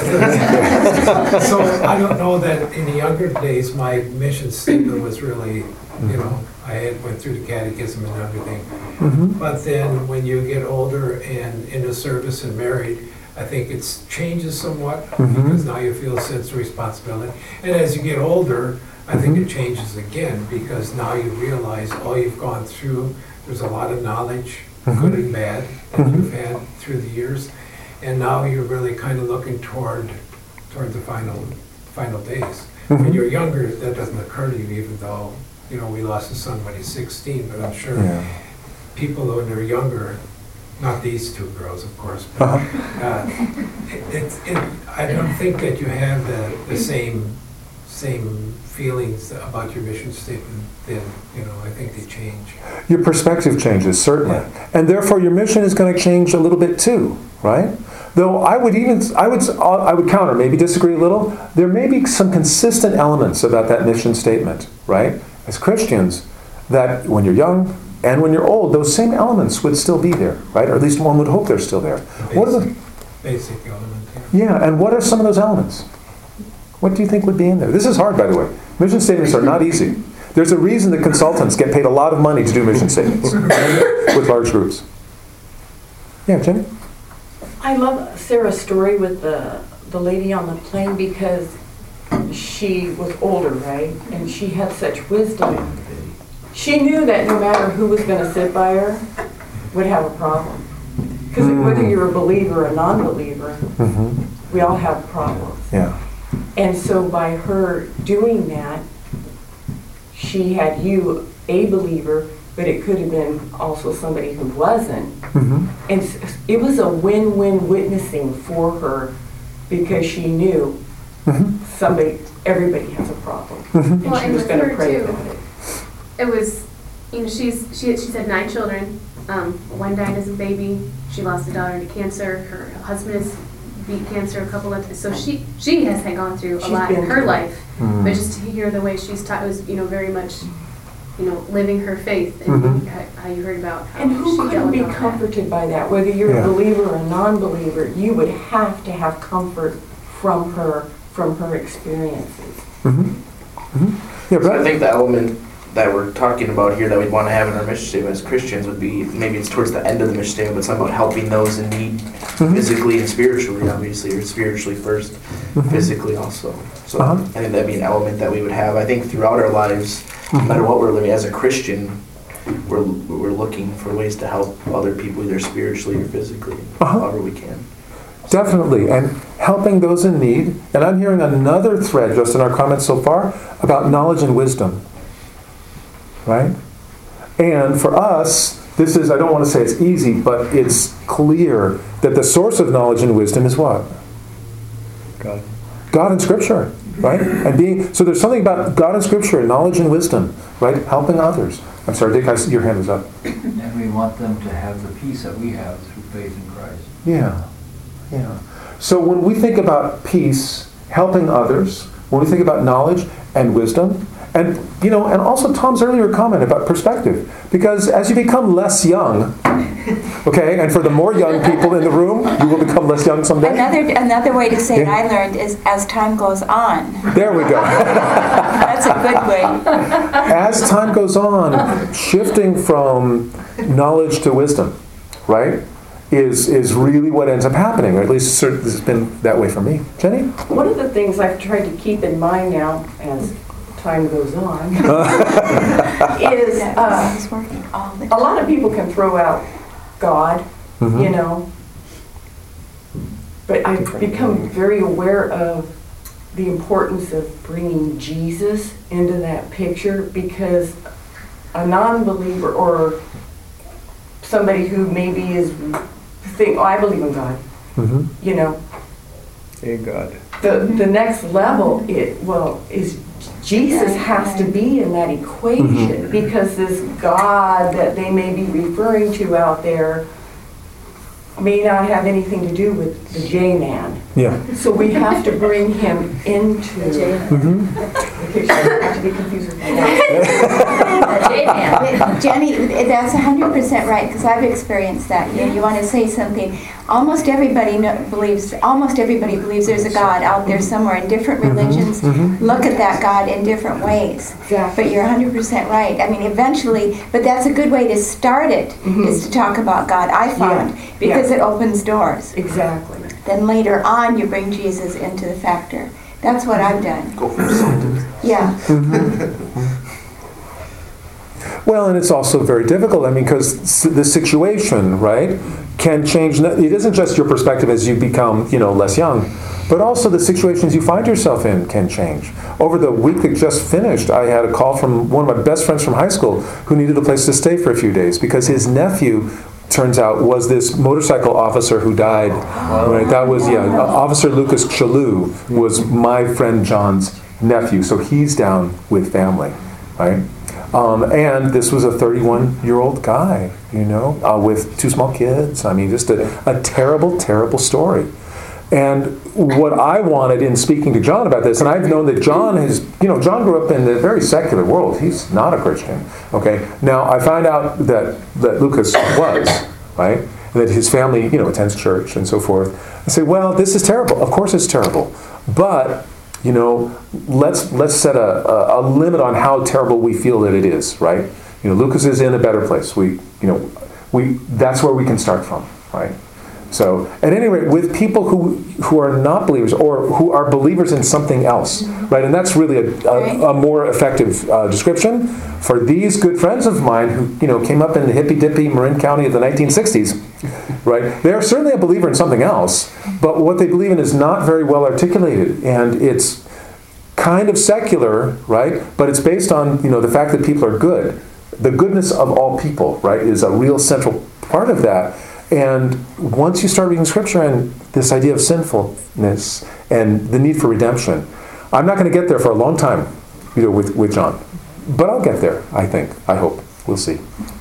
So I don't know that in the younger days my mission statement was really, you know, I had went through the catechism and everything. Mm-hmm. But then when you get older and into service and married, I think it changes somewhat Mm-hmm. because now you feel a sense of responsibility. And as you get older, I think it changes again because now you realize all you've gone through, there's a lot of knowledge, Mhm. good and bad, that Mhm. you've had through the years. And now you're really kind of looking toward toward the final final days. Mhm. When you're younger, that doesn't occur to you, even though, you know, we lost a son when he's sixteen, but I'm sure Yeah. people when they're younger, not these two girls, of course, but Uh-huh. uh, it, it, it, I don't think that you have the, the same same feelings about your mission statement then, you know, I think they change. Your perspective changes, certainly. And therefore your mission is going to change a little bit too, right? Though I would even, I would, I would counter, maybe disagree a little, there may be some consistent elements about that mission statement, right? As Christians, that when you're young and when you're old, those same elements would still be there, right? Or at least one would hope they're still there. Basic, what are the basic element, yeah. Yeah, and what are some of those elements? What do you think would be in there? This is hard, by the way. Mission statements are not easy. There's a reason that consultants get paid a lot of money to do mission statements with large groups. Yeah, Jenny? I love Sarah's story with the, the lady on the plane because she was older, right? And she had such wisdom. She knew that no matter who was going to sit by her would have a problem. Because mm. whether you're a believer or a non-believer, mm-hmm. we all have problems. Yeah. And so by her doing that, she had you, a believer, but it could have been also somebody who wasn't. Mm-hmm. And it was a win-win witnessing for her because she knew mm-hmm. somebody, everybody has a problem. Mm-hmm. And well, she and was with going to her pray too, about it. It was, you know, she's she she's had nine children. Um, one died as a baby. She lost a daughter to cancer. Her husband has beat cancer a couple of times. So she she has had gone through a She's lot in been her through it. life. Mm. But just to hear the way she's taught was, you know, very much, you know, living her faith and Mhm. how, how you heard about how And who she couldn't dealt be with all that. comforted by that? Whether you're Yeah. a believer or a non-believer, you would have to have comfort from her, from her experiences. Mm-hmm. Mm-hmm. Yeah, So I Brett? think the element that we're talking about here that we'd want to have in our mission statement as Christians would be, maybe it's towards the end of the mission statement, but something about helping those in need Mhm. physically and spiritually, obviously, or spiritually first. physically also. So Uh-huh. I think that'd be an element that we would have. I think throughout our lives, no Mhm. matter what we're living, as a Christian, we're we're looking for ways to help other people either spiritually or physically, Uh-huh. however we can. Definitely, and helping those in need. And I'm hearing another thread just in our comments so far about knowledge and wisdom. Right? And for us, this is, I don't want to say it's easy, but it's clear that the source of knowledge and wisdom is what? God. God and Scripture, right? And being, so there's something about God and Scripture, knowledge and wisdom, right? Helping others. I'm sorry, Dick, I see your hand was up. And we want them to have the peace that we have through faith in Christ. Yeah, yeah. So when we think about peace, helping others, when we think about knowledge and wisdom, and you know, and also Tom's earlier comment about perspective, because as you become less young, okay, and for the more young people in the room, you will become less young someday. Another another way to say it Yeah. I learned is as time goes on. There we go. That's a good way. As time goes on, shifting from knowledge to wisdom, right, is is really what ends up happening, or at least this has been that way for me. Jenny? One of the things I've tried to keep in mind now as time goes on is uh, a lot of people can throw out God, Mhm. you know, but I've become very aware of the importance of bringing Jesus into that picture, because a non-believer or somebody who maybe is think, oh, I believe in God, Mm-hmm. you know, Hey, God. the the next level it well is Jesus has to be in that equation, because this God that they may be referring to out there may not have anything to do with the J-man. Yeah. So we have to bring him into the Mm-hmm. picture. I have to be confused with Jenny, that's one hundred percent right, because I've experienced that. You know, you want to say something. Almost everybody know, believes, almost everybody believes there's a God out there somewhere, and different religions mhm. look at that God in different ways. Exactly. But you're one hundred percent right. I mean, eventually, but that's a good way to start it, is to talk about God, I found, Yeah. because Yeah. it opens doors. Exactly. Then later on, you bring Jesus into the factor. That's what I've done. Go from something. Yeah. Well, and it's also very difficult. I mean, because the situation, right, can change. It isn't just your perspective as you become, you know, less young, but also the situations you find yourself in can change. Over the week that just finished, I had a call from one of my best friends from high school who needed a place to stay for a few days because his nephew, turns out, was this motorcycle officer who died. Right? That was, yeah, Officer Lucas Chalou was my friend John's nephew, so he's down with family, right? Um, and this was a thirty-one-year-old guy, you know, uh, with two small kids. I mean, just a, a terrible, terrible story. And what I wanted in speaking to John about this, and I've known that John has, you know, John grew up in a very secular world. He's not a Christian, okay? Now, I found out that, that Lucas was, right? And that his family, you know, attends church and so forth. I say, well, this is terrible. Of course it's terrible. But, you know, let's let's set a, a, a limit on how terrible we feel that it is, right? You know, Lucas is in a better place. We, you know, we that's where we can start from, right? So, at any rate, with people who who are not believers or who are believers in something else, right? And that's really a, a, a more effective uh, description for these good friends of mine who, you know, came up in the hippy-dippy Marin County of the nineteen sixties, right? They are certainly a believer in something else, but what they believe in is not very well articulated, and it's kind of secular, right? But it's based on, you know, the fact that people are good. The goodness of all people, right, is a real central part of that. And once you start reading Scripture and this idea of sinfulness and the need for redemption, I'm not going to get there for a long time, you know, with, with John. But I'll get there, I think. I hope. We'll see.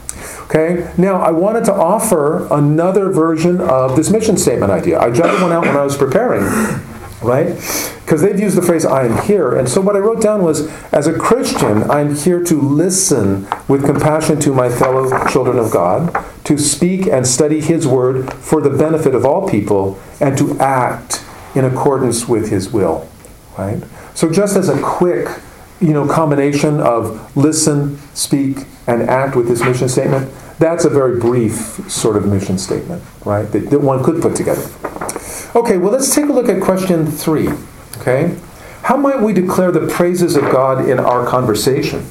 Okay? Now, I wanted to offer another version of this mission statement idea. I jotted one out when I was preparing, right? Because they've used the phrase, I am here. And so what I wrote down was, as a Christian, I'm here to listen with compassion to my fellow children of God, to speak and study His Word for the benefit of all people, and to act in accordance with His will, right? So just as a quick, you know, combination of listen, speak, and act with this mission statement, that's a very brief sort of mission statement, right, that, that one could put together. Okay, well, let's take a look at question three. Okay? How might we declare the praises of God in our conversation?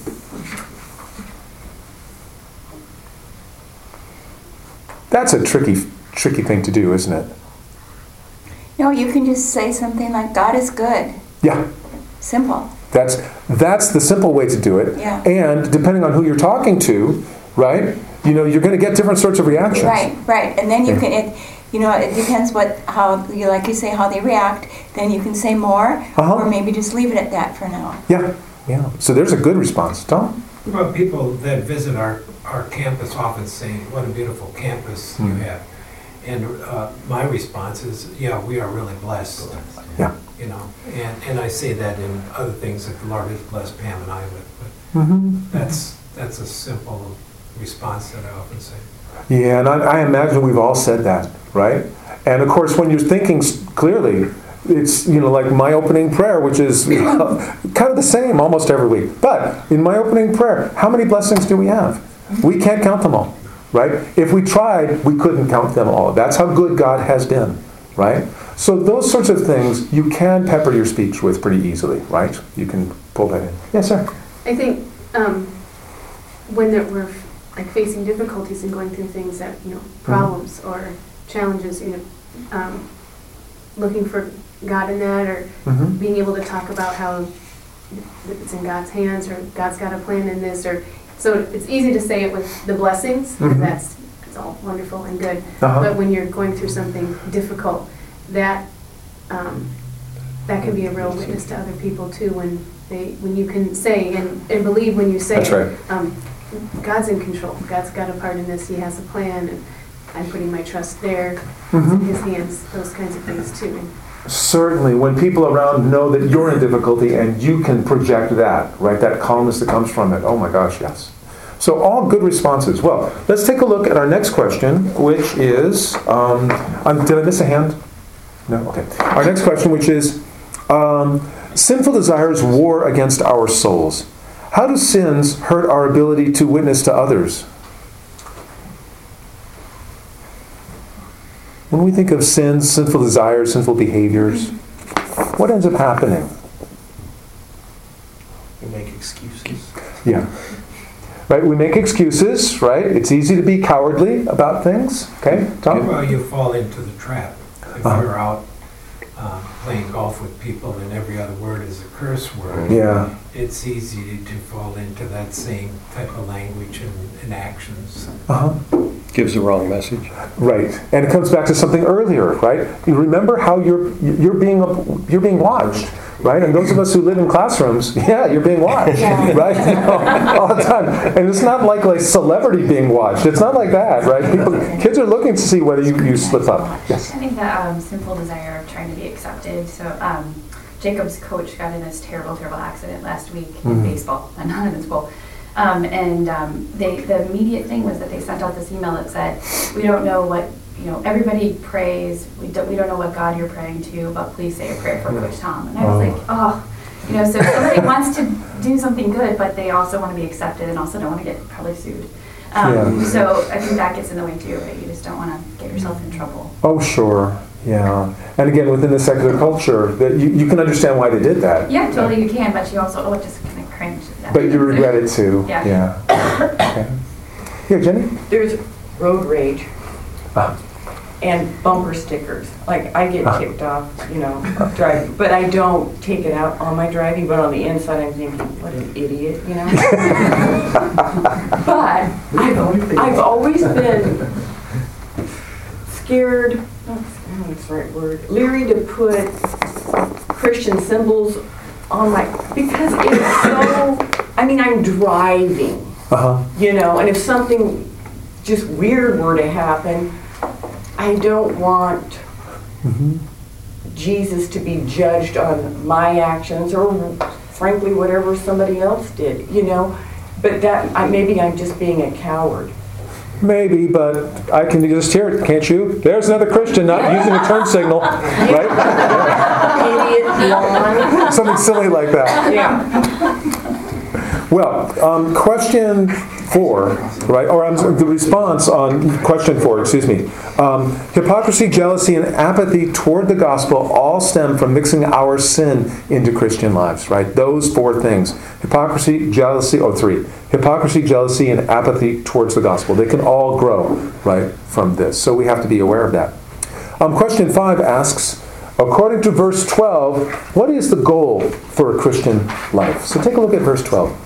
That's a tricky, tricky thing to do, isn't it? No, you can just say something like, God is good. Yeah. Simple. That's that's the simple way to do it. Yeah. And depending on who you're talking to, right? You know, you're going to get different sorts of reactions. Right, right. And then you Yeah. can, it, you know, it depends what, how, you like you say, how they react. Then you can say more, Uh-huh. or maybe just leave it at that for now. Yeah, yeah. So there's a good response. Tom? Well, people that visit our, our campus often say, what a beautiful campus you Hmm. have. And uh, my response is, yeah, we are really blessed. Yeah. You know, and, and I say that in other things that the Lord has blessed Pam and I with. But Mm-hmm. that's, that's a simple response that I often say. Yeah, and I, I imagine we've all said that, right? And of course, when you're thinking s- clearly, it's, you know, like my opening prayer, which is kind of the same almost every week. But in my opening prayer, how many blessings do we have? We can't count them all, right? If we tried, we couldn't count them all. That's how good God has been, right? So those sorts of things you can pepper your speech with pretty easily, right? You can pull that in. Yes, sir? I think um, when there, we're like facing difficulties and going through things that, you know, problems or challenges, you know, um, looking for God in that, or Mhm. being able to talk about how it's in God's hands, or God's got a plan in this, or so it's easy to say it with the blessings. Mhm. That's it's all wonderful and good. Uh-huh. But when you're going through something difficult, that um, that can be a real witness to other people too. When they when you can say and, and believe when you say That's right. um, God's in control. God's got a part in this. He has a plan, and I'm putting my trust there. It's in Mhm. His hands. Those kinds of things too. Certainly, when people around know that you're in difficulty and you can project that, right? That calmness that comes from it. Oh my gosh, yes. So all good responses. Well, let's take a look at our next question, which is, um, um, did I miss a hand? No? Okay. Our next question, which is, um, sinful desires war against our souls. How do sins hurt our ability to witness to others? When we think of sins, sinful desires, sinful behaviors, what ends up happening? You make excuses. Yeah. Right, we make excuses, right? It's easy to be cowardly about things. Okay, Tom? Well, you fall into the trap. If Uh-huh. you're out uh, playing golf with people and every other word is a curse word, Yeah. it's easy to fall into that same type of language and, and actions. Uh-huh. Gives the wrong message. Right, and it comes back to something earlier, right? You remember how you're you're being you're being watched, right? And those of us who live in classrooms, yeah, you're being watched, Yeah. right? You know, all the time, and it's not like like celebrity being watched. It's not like that, right? People, kids are looking to see whether you, you slip up. Yes. I think that um, simple desire of trying to be accepted. So um, Jacob's coach got in this terrible, terrible accident last week in Mhm. baseball, and not in school. Um, and um, they, the immediate thing was that they sent out this email that said, we don't know what, you know, everybody prays, we don't, we don't know what God you're praying to, but please say a prayer for Coach Tom. And I was Oh. like, oh, you know, so if somebody wants to do something good, but they also want to be accepted and also don't want to get probably sued. Um, Yeah. So I think that gets in the way too, right? You just don't want to get yourself in trouble. Oh, sure. Yeah. And again, within the secular culture, that you, you can understand why they did that. Yeah, totally you can, but you also, oh, it just kind of cringe. But you regret it too. Yeah. Yeah. Okay. Yeah, Jenny? There's road rage Ah. and bumper stickers. Like, I get Ah. ticked off, you know, driving, but I don't take it out on my driving, but on the inside I'm thinking, what an idiot, you know? But I've, I've always been scared, oh, that's the right word, leery to put Christian symbols on my, because it's so, I mean, I'm driving, Uh-huh. you know, and if something just weird were to happen, I don't want Mhm. Jesus to be judged on my actions or frankly whatever somebody else did, you know. But that, I, maybe I'm just being a coward. Maybe, but I can just hear it, can't you? There's another Christian not using a turn signal, right? Idiot, blonde. Something silly like that. Yeah. Well, um, question four, right? Or I'm sorry, the response on question four, excuse me. Um, hypocrisy, jealousy, and apathy toward the gospel all stem from mixing our sin into Christian lives, right? Those four things. Hypocrisy, jealousy, oh, three. Hypocrisy, jealousy, and apathy towards the gospel. They can all grow, right, from this. So we have to be aware of that. Um, question five asks, according to verse twelve, what is the goal for a Christian life? So take a look at verse twelve.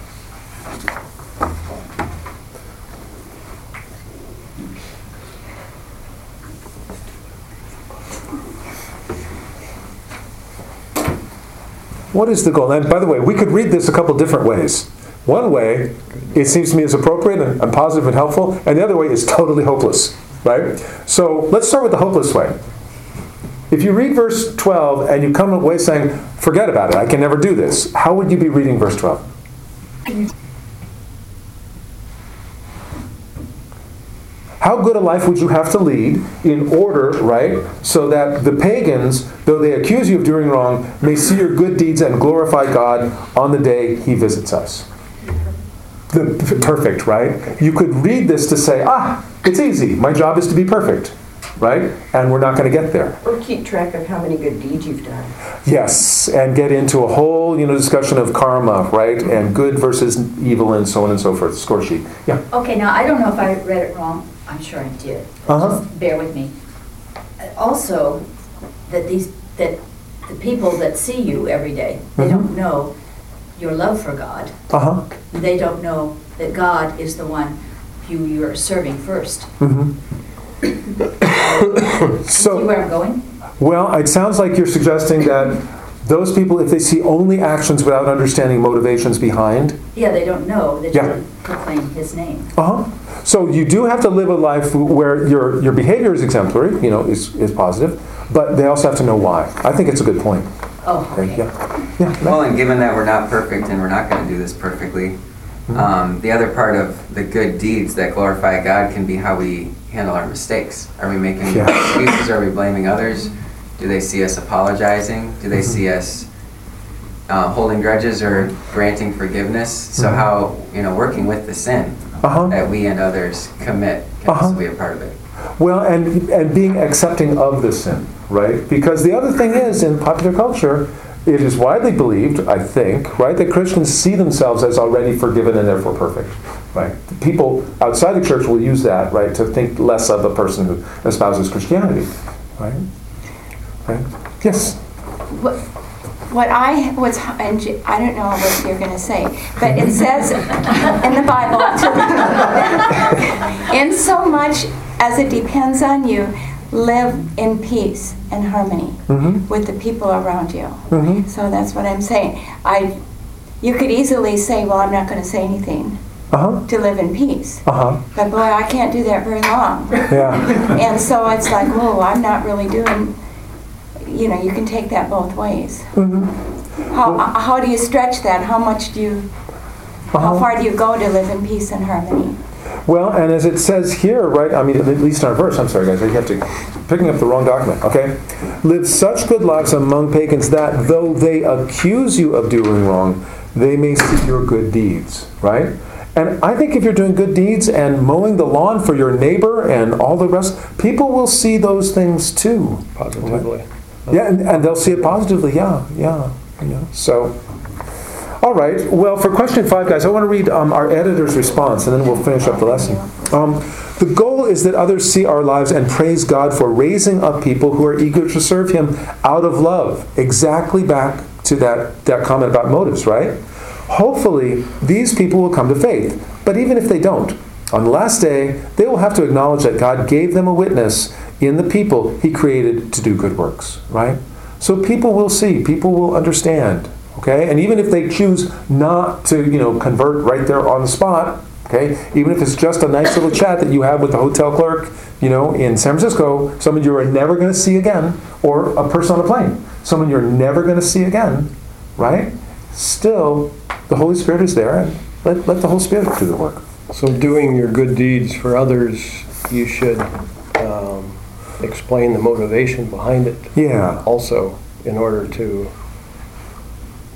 What is the goal? And by the way, we could read this a couple different ways. One way, it seems to me is appropriate and, and positive and helpful, and the other way is totally hopeless, right? So let's start with the hopeless way. If you read verse twelve and you come away saying, forget about it, I can never do this, how would you be reading verse twelve? How good a life would you have to lead in order, right, so that the pagans, though they accuse you of doing wrong, may see your good deeds and glorify God on the day He visits us? The, perfect, right? You could read this to say, ah, it's easy. My job is to be perfect, right? And we're not going to get there. Or keep track of how many good deeds you've done. Yes, and get into a whole, you know, discussion of karma, right? And good versus evil and so on and so forth. Score sheet. Yeah. Okay, now I don't know if I read it wrong. I'm sure I did. Uh-huh. Just bear with me. Also, that these that the people that see you every day, they Mhm. don't know your love for God. Uh-huh. They don't know that God is the one you you're serving first. Mm-hmm. So, see where I'm going? well, it sounds like you're suggesting that those people, if they see only actions without understanding motivations behind, Yeah, they don't know that Yeah. you proclaim His name. uh-huh. So you do have to live a life where your your behavior is exemplary, you know, is, is positive, but they also have to know why. I think it's a good point. Oh, okay. Yeah. Yeah. Well, and given that we're not perfect and we're not going to do this perfectly, um, the other part of the good deeds that glorify God can be how we handle our mistakes. Are we making Yeah. excuses? Are we blaming others? Do they see us apologizing? Do they see us uh, holding grudges or granting forgiveness? So Mhm. how, you know, working with the sin Uh-huh. that we and others commit can Uh-huh. also be a part of it. Well, and and being accepting of the sin, right? Because the other thing is, in popular culture, it is widely believed, I think, right, that Christians see themselves as already forgiven and therefore perfect, right? People outside the church will use that, right, to think less of a person who espouses Christianity, right? Right? Yes. What, what I was, and J- I don't know what you're going to say, but it says in the Bible, in so much as it depends on you, live in peace and harmony Mm-hmm. with the people around you. Mm-hmm. So that's what I'm saying. I, you could easily say, well, I'm not going to say anything Uh-huh. to live in peace. Uh-huh. But boy, I can't do that very long. Yeah. And so it's like, whoa, I'm not really doing, you know, you can take that both ways. Mm-hmm. How, how do you stretch that? How much do you, how Uh-huh. far do you go to live in peace and harmony? Well, and as it says here, right, I mean, at least in our verse, I'm sorry guys, I have to, picking up the wrong document, okay? Live such good lives among pagans that though they accuse you of doing wrong, they may see your good deeds, right? And I think if you're doing good deeds and mowing the lawn for your neighbor and all the rest, people will see those things too. Positively. Yeah, and, and they'll see it positively, yeah, yeah, yeah. So, all right, well, for question five, guys, I want to read um, our editor's response, and then we'll finish up the lesson. Um, the goal is that others see our lives and praise God for raising up people who are eager to serve Him out of love. Exactly back to that, that comment about motives, right? Hopefully, these people will come to faith. But even if they don't, on the last day, they will have to acknowledge that God gave them a witness in the people He created to do good works, right? So people will see, people will understand, okay? And even if they choose not to, you know, convert right there on the spot, okay? Even if it's just a nice little chat that you have with the hotel clerk, you know, in San Francisco, someone you are never going to see again, or a person on a plane, someone you're never going to see again, right? Still, the Holy Spirit is there, and let, let the Holy Spirit do the work. So doing your good deeds for others, you should um, explain the motivation behind it. Yeah. Also, in order to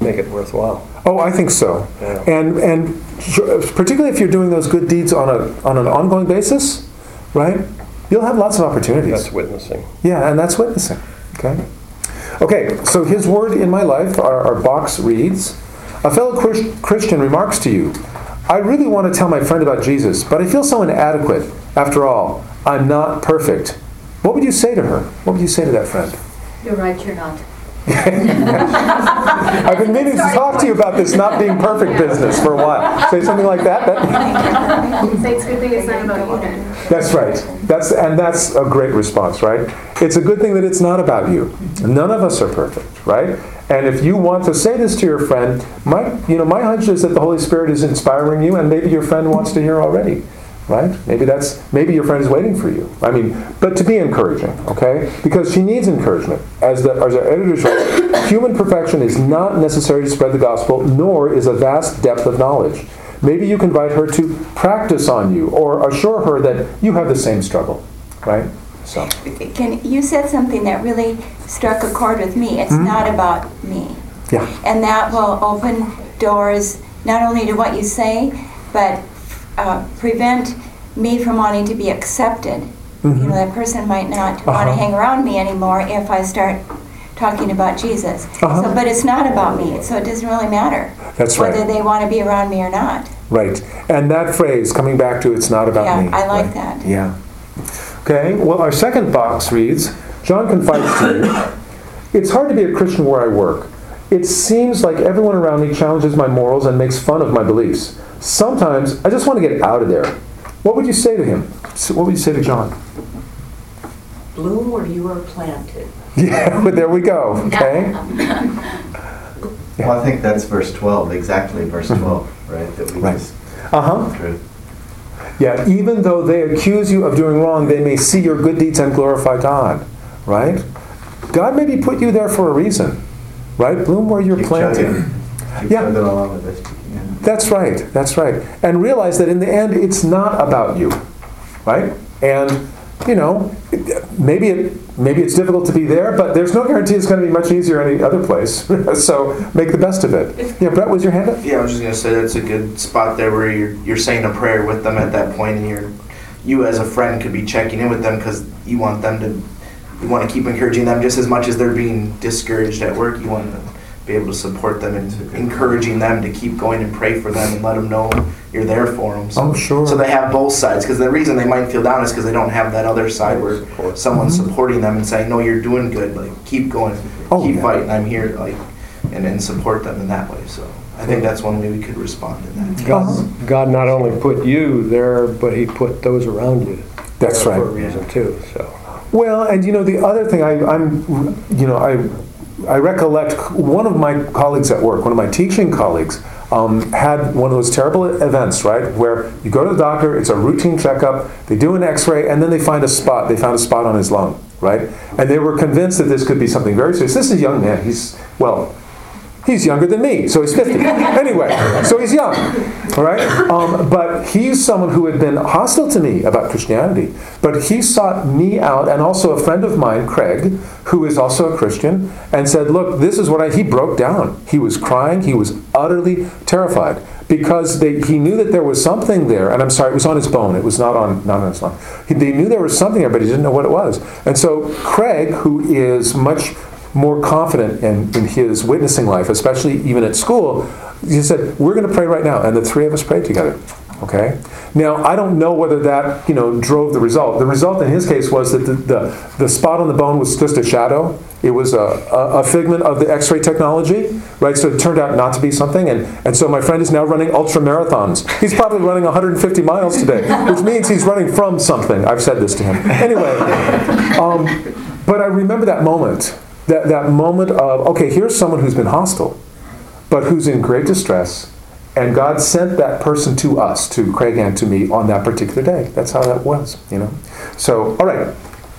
make it worthwhile. Oh, I think so. Yeah. And and particularly if you're doing those good deeds on a on an ongoing basis, right? You'll have lots of opportunities. That's witnessing. Yeah, and that's witnessing. Okay. Okay. So his word in my life, our, our box reads: a fellow Chris- Christian remarks to you, I really want to tell my friend about Jesus, but I feel so inadequate. After all, I'm not perfect. What would you say to her? What would you say to that friend? You're right, you're not. I've been meaning to talk to you about this not being perfect business for a while. Say something like that. that Say it's a good thing it's not about you then. that's right. That's and that's a great response, right? It's a good thing that it's not about you. None of us are perfect, right? And if you want to say this to your friend, my you know my hunch is that the Holy Spirit is inspiring you, and maybe your friend wants to hear already. Right? Maybe that's maybe your friend is waiting for you. I mean, but to be encouraging, okay? Because she needs encouragement. As the as our editors write, human perfection is not necessary to spread the gospel, nor is a vast depth of knowledge. Maybe you can invite her to practice on you, or assure her that you have the same struggle, right? So. Can you said something that really struck a chord with me. It's mm-hmm. not about me. Yeah. And that will open doors not only to what you say, but Uh, prevent me from wanting to be accepted. Mm-hmm. You know, that person might not uh-huh. want to hang around me anymore if I start talking about Jesus. Uh-huh. So, but it's not about me, so it doesn't really matter. That's right. Whether they want to be around me or not. Right. And that phrase, coming back to it's not about yeah, me. Yeah, I like right? that. Yeah. Okay, well, our second box reads, John confides to you, it's hard to be a Christian where I work. It seems like everyone around me challenges my morals and makes fun of my beliefs. Sometimes I just want to get out of there. What would you say to him? What would you say to John? Bloom where you are planted. Yeah, but there we go. Okay. Well, I think that's verse twelve, exactly verse twelve, right? That we right. just uh-huh. through. Yeah, even though they accuse you of doing wrong, they may see your good deeds and glorify God. Right? God maybe put you there for a reason. Right? Bloom where you're Keep planted. Keep yeah. along with this. That's right. That's right. And realize that in the end, it's not about you, right? And you know, maybe it maybe it's difficult to be there, but there's no guarantee it's going to be much easier any other place. So make the best of it. Yeah, Brett, was your hand up? Yeah, I was just going to say that's a good spot there where you're you're saying a prayer with them at that point, and you're you as a friend could be checking in with them because you want them to you want to keep encouraging them just as much as they're being discouraged at work. You want to be able to support them and encouraging them to keep going and pray for them and let them know you're there for them. So, oh, sure. So they have both sides, because the reason they might feel down is because they don't have that other side where someone's mm-hmm. supporting them and saying, no, you're doing good, like keep going, oh, keep yeah. fighting, I'm here, like, and, and support them in that way. So I think that's one way we could respond in that. God, God not only put you there, but he put those around you that's there right. for a reason too. So. Well, and you know, the other thing I, I'm, you know, I, I recollect one of my colleagues at work, one of my teaching colleagues, um, had one of those terrible events, right, where you go to the doctor, it's a routine checkup, they do an x-ray, and then they find a spot. They found a spot on his lung, right? And they were convinced that this could be something very serious. This is a young man. He's, well, he's younger than me, so he's fifty. Anyway, so he's young, all right? Um, but he's someone who had been hostile to me about Christianity. But he sought me out, and also a friend of mine, Craig, who is also a Christian, and said, look, this is what I... He broke down. He was crying. He was utterly terrified because they, he knew that there was something there. And I'm sorry, it was on his bone. It was not on, not on his lung. He, they knew there was something there, but he didn't know what it was. And so Craig, who is much... more confident in, in his witnessing life, especially even at school, he said, we're going to pray right now. And the three of us prayed together. Okay? Now, I don't know whether that, you know, drove the result. The result in his case was that the, the, the spot on the bone was just a shadow. It was a, a, a figment of the x-ray technology, right? So it turned out not to be something. And, and so my friend is now running ultra marathons. He's probably running one hundred fifty miles today, which means he's running from something. I've said this to him. Anyway, um, but I remember that moment. That that moment of, okay, here's someone who's been hostile, but who's in great distress, and God sent that person to us, to Craig and to me, on that particular day. That's how that was, you know. So, all right.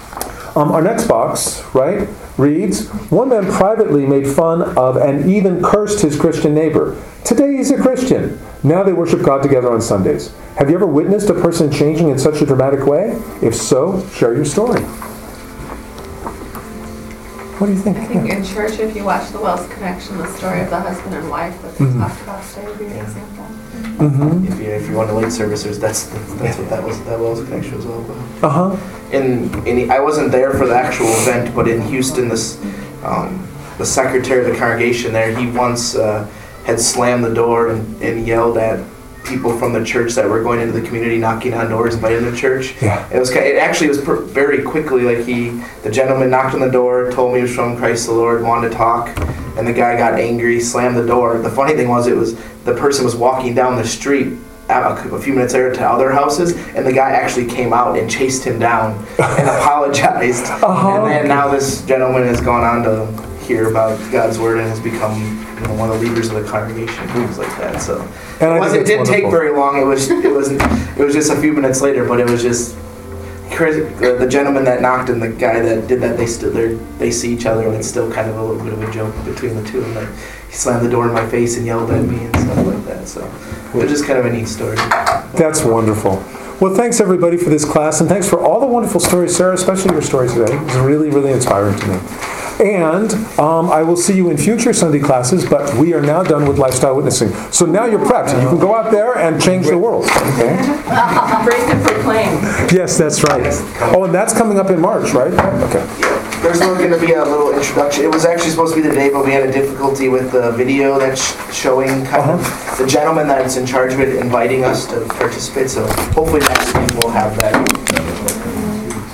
Um, our next box, right, reads, one man privately made fun of and even cursed his Christian neighbor. Today he's a Christian. Now they worship God together on Sundays. Have you ever witnessed a person changing in such a dramatic way? If so, share your story. What do you think? I think in church, if you watch the Wells Connection, the story of the husband and wife that they Mhm. talked about today would be an example. Mm-hmm. If you, if you want to late services, that's that's what that was. That Wells Connection was all about. Uh huh. In, in I wasn't there for the actual event, but in Houston, this um, the secretary of the congregation there, he once uh, had slammed the door and, and yelled at people from the church that were going into the community, knocking on doors, inviting them to church. Yeah. It was ki- it actually was per- very quickly, like he, the gentleman knocked on the door, told me he was from Christ the Lord, wanted to talk, and the guy got angry, slammed the door. The funny thing was, it was the person was walking down the street a, a few minutes later to other houses, and the guy actually came out and chased him down and apologized. Uh-huh. And then now this gentleman has gone on to hear about God's word and has become, you know, one of the leaders of the congregation, things like that. So And I it, was, think it it's didn't take wonderful. very long. It was it was it was just a few minutes later, but it was just Chris, the, the gentleman that knocked and the guy that did that. They still they they see each other, and it's still kind of a little bit of a joke between the two. And like he slammed the door in my face and yelled at me and stuff like that. So it's just kind of a neat story. That's wonderful. Well, thanks everybody for this class, and thanks for all the wonderful stories, Sarah, especially your story today. It was really, really inspiring to me. And um, I will see you in future Sunday classes, but we are now done with Lifestyle Witnessing. So now you're prepped. You can go out there and change the world. Okay? Break and proclaim. Yes, that's right. Oh, and that's coming up in March, right? Okay. There's going to be a little introduction. It was actually supposed to be the day, but we had a difficulty with the video that's showing kind of the gentleman that's in charge of it inviting us to participate. So hopefully next week we'll have that.